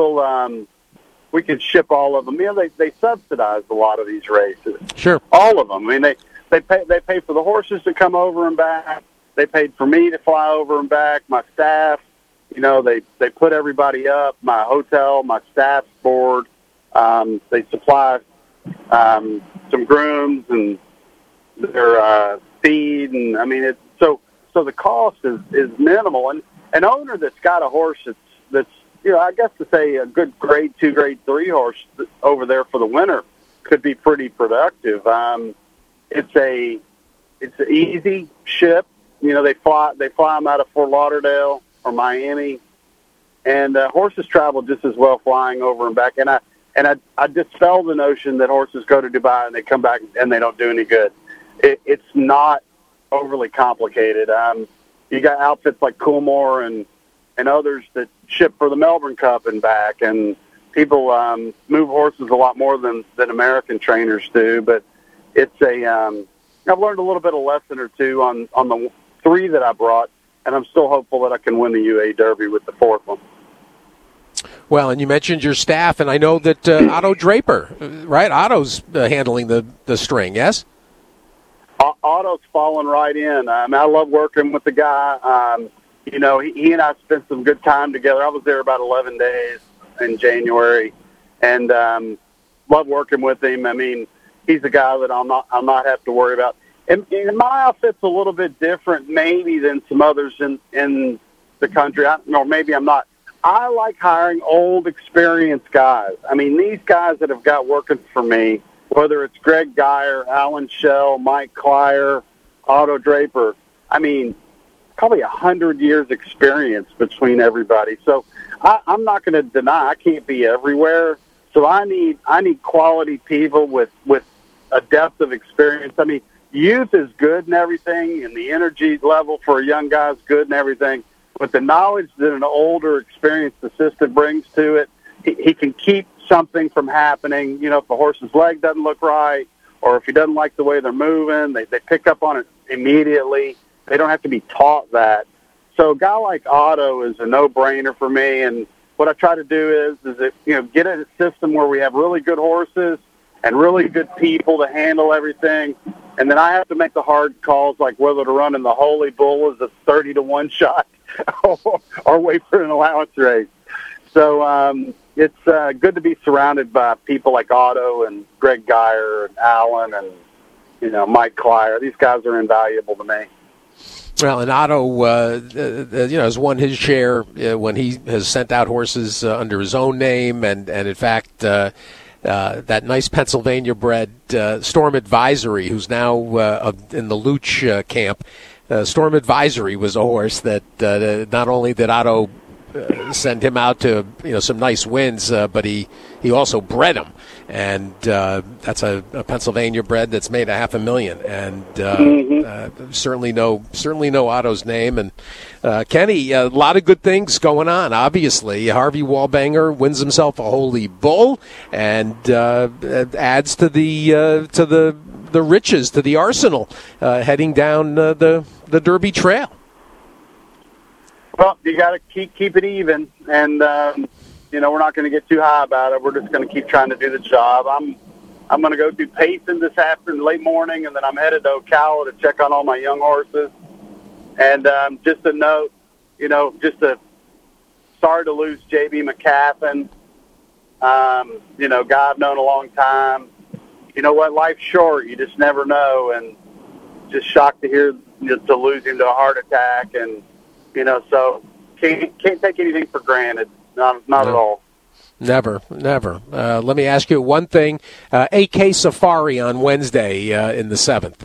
we could ship all of them. They subsidize a lot of these races. Sure, all of them. I mean, they pay for the horses to come over and back. They paid for me to fly over and back. My staff, they put everybody up. My hotel, my staff's board. They supply some grooms and their feed, and I mean so the cost is minimal. And an owner that's got a horse that's I guess to say a good grade 2, grade 3 horse over there for the winter could be pretty productive. It's an easy ship. They fly them out of Fort Lauderdale or Miami, and horses travel just as well flying over and back. And I dispel the notion that horses go to Dubai and they come back and they don't do any good. it's not overly complicated. You got outfits like Coolmore and others that ship for the Melbourne Cup and back, and people move horses a lot more than American trainers do. But it's I've learned a little bit of lesson or two on the 3 that I brought, and I'm still hopeful that I can win the UA Derby with the 4th one. Well, and you mentioned your staff, and I know that Otto Draper, right? Otto's handling the string, yes? Otto's fallen right in. I love working with the guy. He and I spent some good time together. I was there about 11 days in January, and love working with him. I mean, he's a guy that I'll not have to worry about. And my outfit's a little bit different, maybe, than some others in the country. Or maybe I'm not. I like hiring old, experienced guys. I mean, these guys that have got working for me, whether it's Greg Geyer, Alan Shell, Mike Clyer, Otto Draper, I mean, probably 100 years experience between everybody. So I'm not going to deny I can't be everywhere. So I need quality people with a depth of experience. I mean, youth is good and everything, and the energy level for a young guy is good and everything. But the knowledge that an older, experienced assistant brings to it, he can keep something from happening. If the horse's leg doesn't look right, or if he doesn't like the way they're moving, they pick up on it immediately. They don't have to be taught that. So a guy like Otto is a no-brainer for me. And what I try to do is get a system where we have really good horses and really good people to handle everything. And then I have to make the hard calls, like whether to run in the Holy Bull as a 30-to-1 shot or wait for an allowance race. So it's good to be surrounded by people like Otto and Greg Geyer and Alan and, Mike Clyer. These guys are invaluable to me. Well, and Otto, has won his share when he has sent out horses under his own name, and in fact, that nice Pennsylvania-bred Storm Advisory, who's now in the Luch camp. Storm Advisory was a horse that not only did Otto send him out to some nice wins, but he also bred him, and that's a Pennsylvania bred that's made $500,000, and certainly know Otto's name. And Kenny, a lot of good things going on. Obviously, Harvey Wallbanger wins himself a Holy Bull and adds to the riches, to the arsenal, heading down the Derby Trail. Well, you got to keep it even, and we're not going to get too high about it. We're just going to keep trying to do the job. I'm going to go do pacing this afternoon, late morning, and then I'm headed to Ocala to check on all my young horses. And just a note, sorry to lose J.B. McCaffin. Guy I've known a long time. You know what? Life's short. You just never know, and just shocked to hear to lose him to a heart attack, and. So can't take anything for granted. Not at all. Never. Let me ask you one thing. AK Safari on Wednesday in the 7th.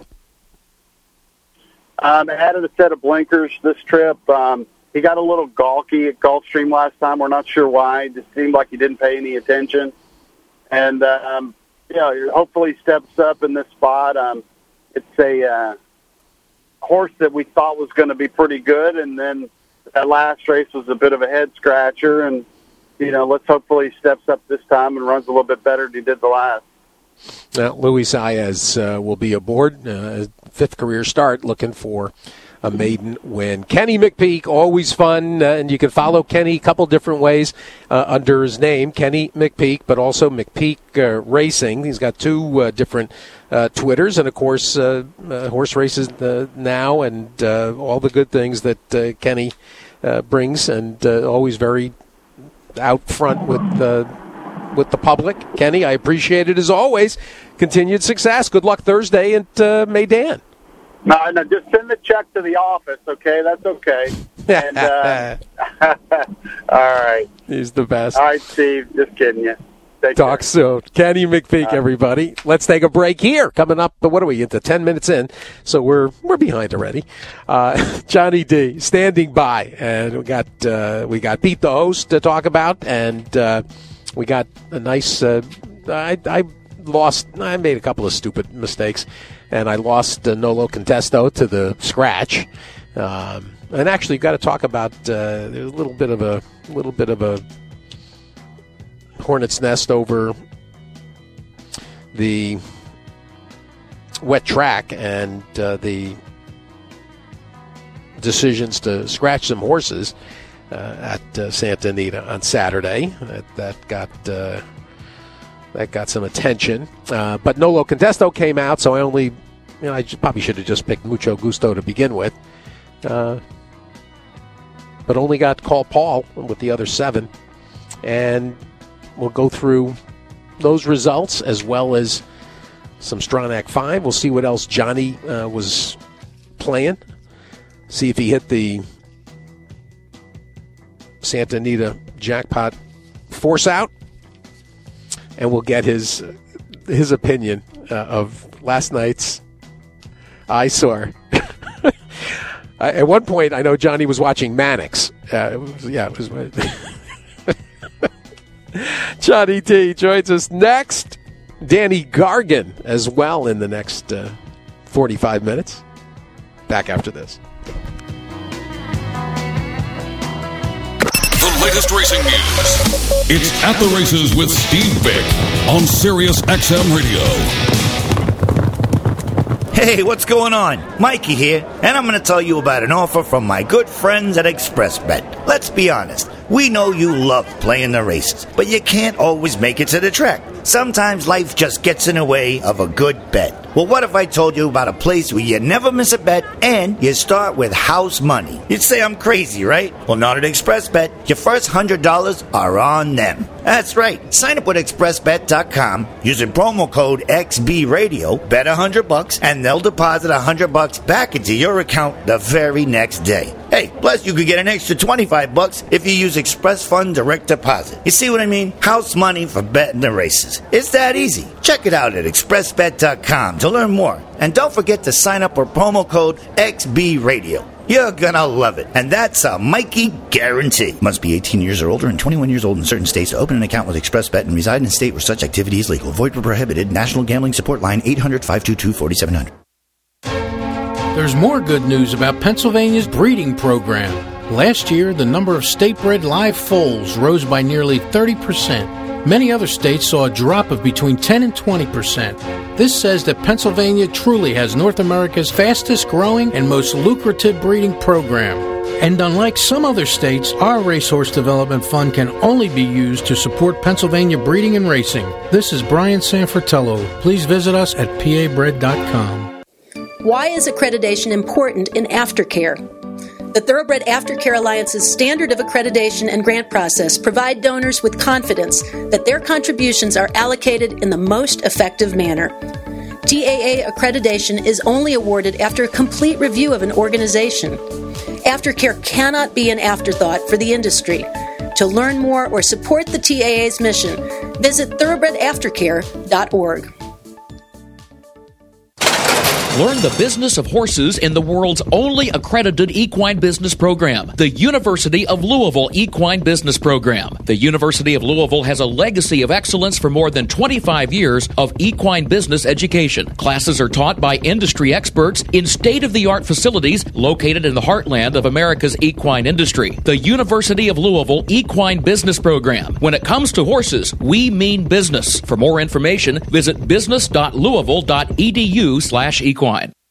I added a set of blinkers this trip. He got a little gawky at Gulfstream last time. We're not sure why. It just seemed like he didn't pay any attention. And, hopefully he steps up in this spot. It's a horse that we thought was going to be pretty good, and then that last race was a bit of a head scratcher, and let's hopefully he steps up this time and runs a little bit better than he did the last. Luis Saez will be aboard, 5th career start, looking for a maiden win. Kenny McPeek, always fun, and you can follow Kenny a couple different ways under his name, Kenny McPeek, but also McPeek Racing. He's got 2 different Twitters, and of course horse races now, and all the good things that Kenny brings, and always very out front with the public. Kenny, I appreciate it as always. Continued success. Good luck Thursday at Meydan. No, just send the check to the office, okay? That's okay. And all right. He's the best. All right, Steve. Just kidding you. Talk soon. Kenny McPeek, everybody. Let's take a break here. Coming up, what are we, into 10 minutes in? So we're behind already. Johnny D standing by, and we got Pete the host to talk about, and we got a nice. I I made a couple of stupid mistakes, and I lost Nolo Contesto to the scratch. And actually, got to talk about a little bit of a hornet's nest over the wet track and the decisions to scratch some horses at Santa Anita on Saturday. That got some attention. But Nolo Contesto came out, so I probably should have just picked Mucho Gusto to begin with. But only got Call Paul with the other 7. And we'll go through those results as well as some Stronach 5. We'll see what else Johnny was playing. See if he hit the Santa Anita jackpot force out. And we'll get his opinion of last night's eyesore. At one point, I know Johnny was watching Mannix. It was Johnny T joins us next. Danny Gargan as well in the next 45 minutes. Back after this. The latest racing news. It's At the Races with Steve Bick on Sirius XM Radio. Hey, what's going on? Mikey here, and I'm going to tell you about an offer from my good friends at ExpressBet. Let's be honest, we know you love playing the races, but you can't always make it to the track. Sometimes life just gets in the way of a good bet. Well, what if I told you about a place where you never miss a bet and you start with house money? You'd say I'm crazy, right? Well, not at ExpressBet. Your first $100 are on them. That's right. Sign up with ExpressBet.com using promo code XBRadio, bet $100, and they'll deposit $100 back into your account the very next day. Hey, plus you could get an extra $25 if you use Express Fund Direct Deposit. You see what I mean? House money for betting the races. It's that easy. Check it out at ExpressBet.com to learn more. And don't forget to sign up for promo code XBRadio. You're gonna love it. And that's a Mikey guarantee. Must be 18 years or older and 21 years old in certain states to open an account with ExpressBet and reside in a state where such activity is legal. Void where prohibited. National Gambling Support Line 800-522-4700. There's more good news about Pennsylvania's breeding program. Last year, the number of state-bred live foals rose by nearly 30%. Many other states saw a drop of between 10 and 20%. This says that Pennsylvania truly has North America's fastest growing and most lucrative breeding program. And unlike some other states, our Racehorse Development Fund can only be used to support Pennsylvania breeding and racing. This is Brian Sanfratello. Please visit us at pabred.com. Why is accreditation important in aftercare? The Thoroughbred Aftercare Alliance's standard of accreditation and grant process provide donors with confidence that their contributions are allocated in the most effective manner. TAA accreditation is only awarded after a complete review of an organization. Aftercare cannot be an afterthought for the industry. To learn more or support the TAA's mission, visit thoroughbredaftercare.org. Learn the business of horses in the world's only accredited equine business program, the University of Louisville Equine Business Program. The University of Louisville has a legacy of excellence for more than 25 years of equine business education. Classes are taught by industry experts in state-of-the-art facilities located in the heartland of America's equine industry. The University of Louisville Equine Business Program. When it comes to horses, we mean business. For more information, visit business.louisville.edu/equine.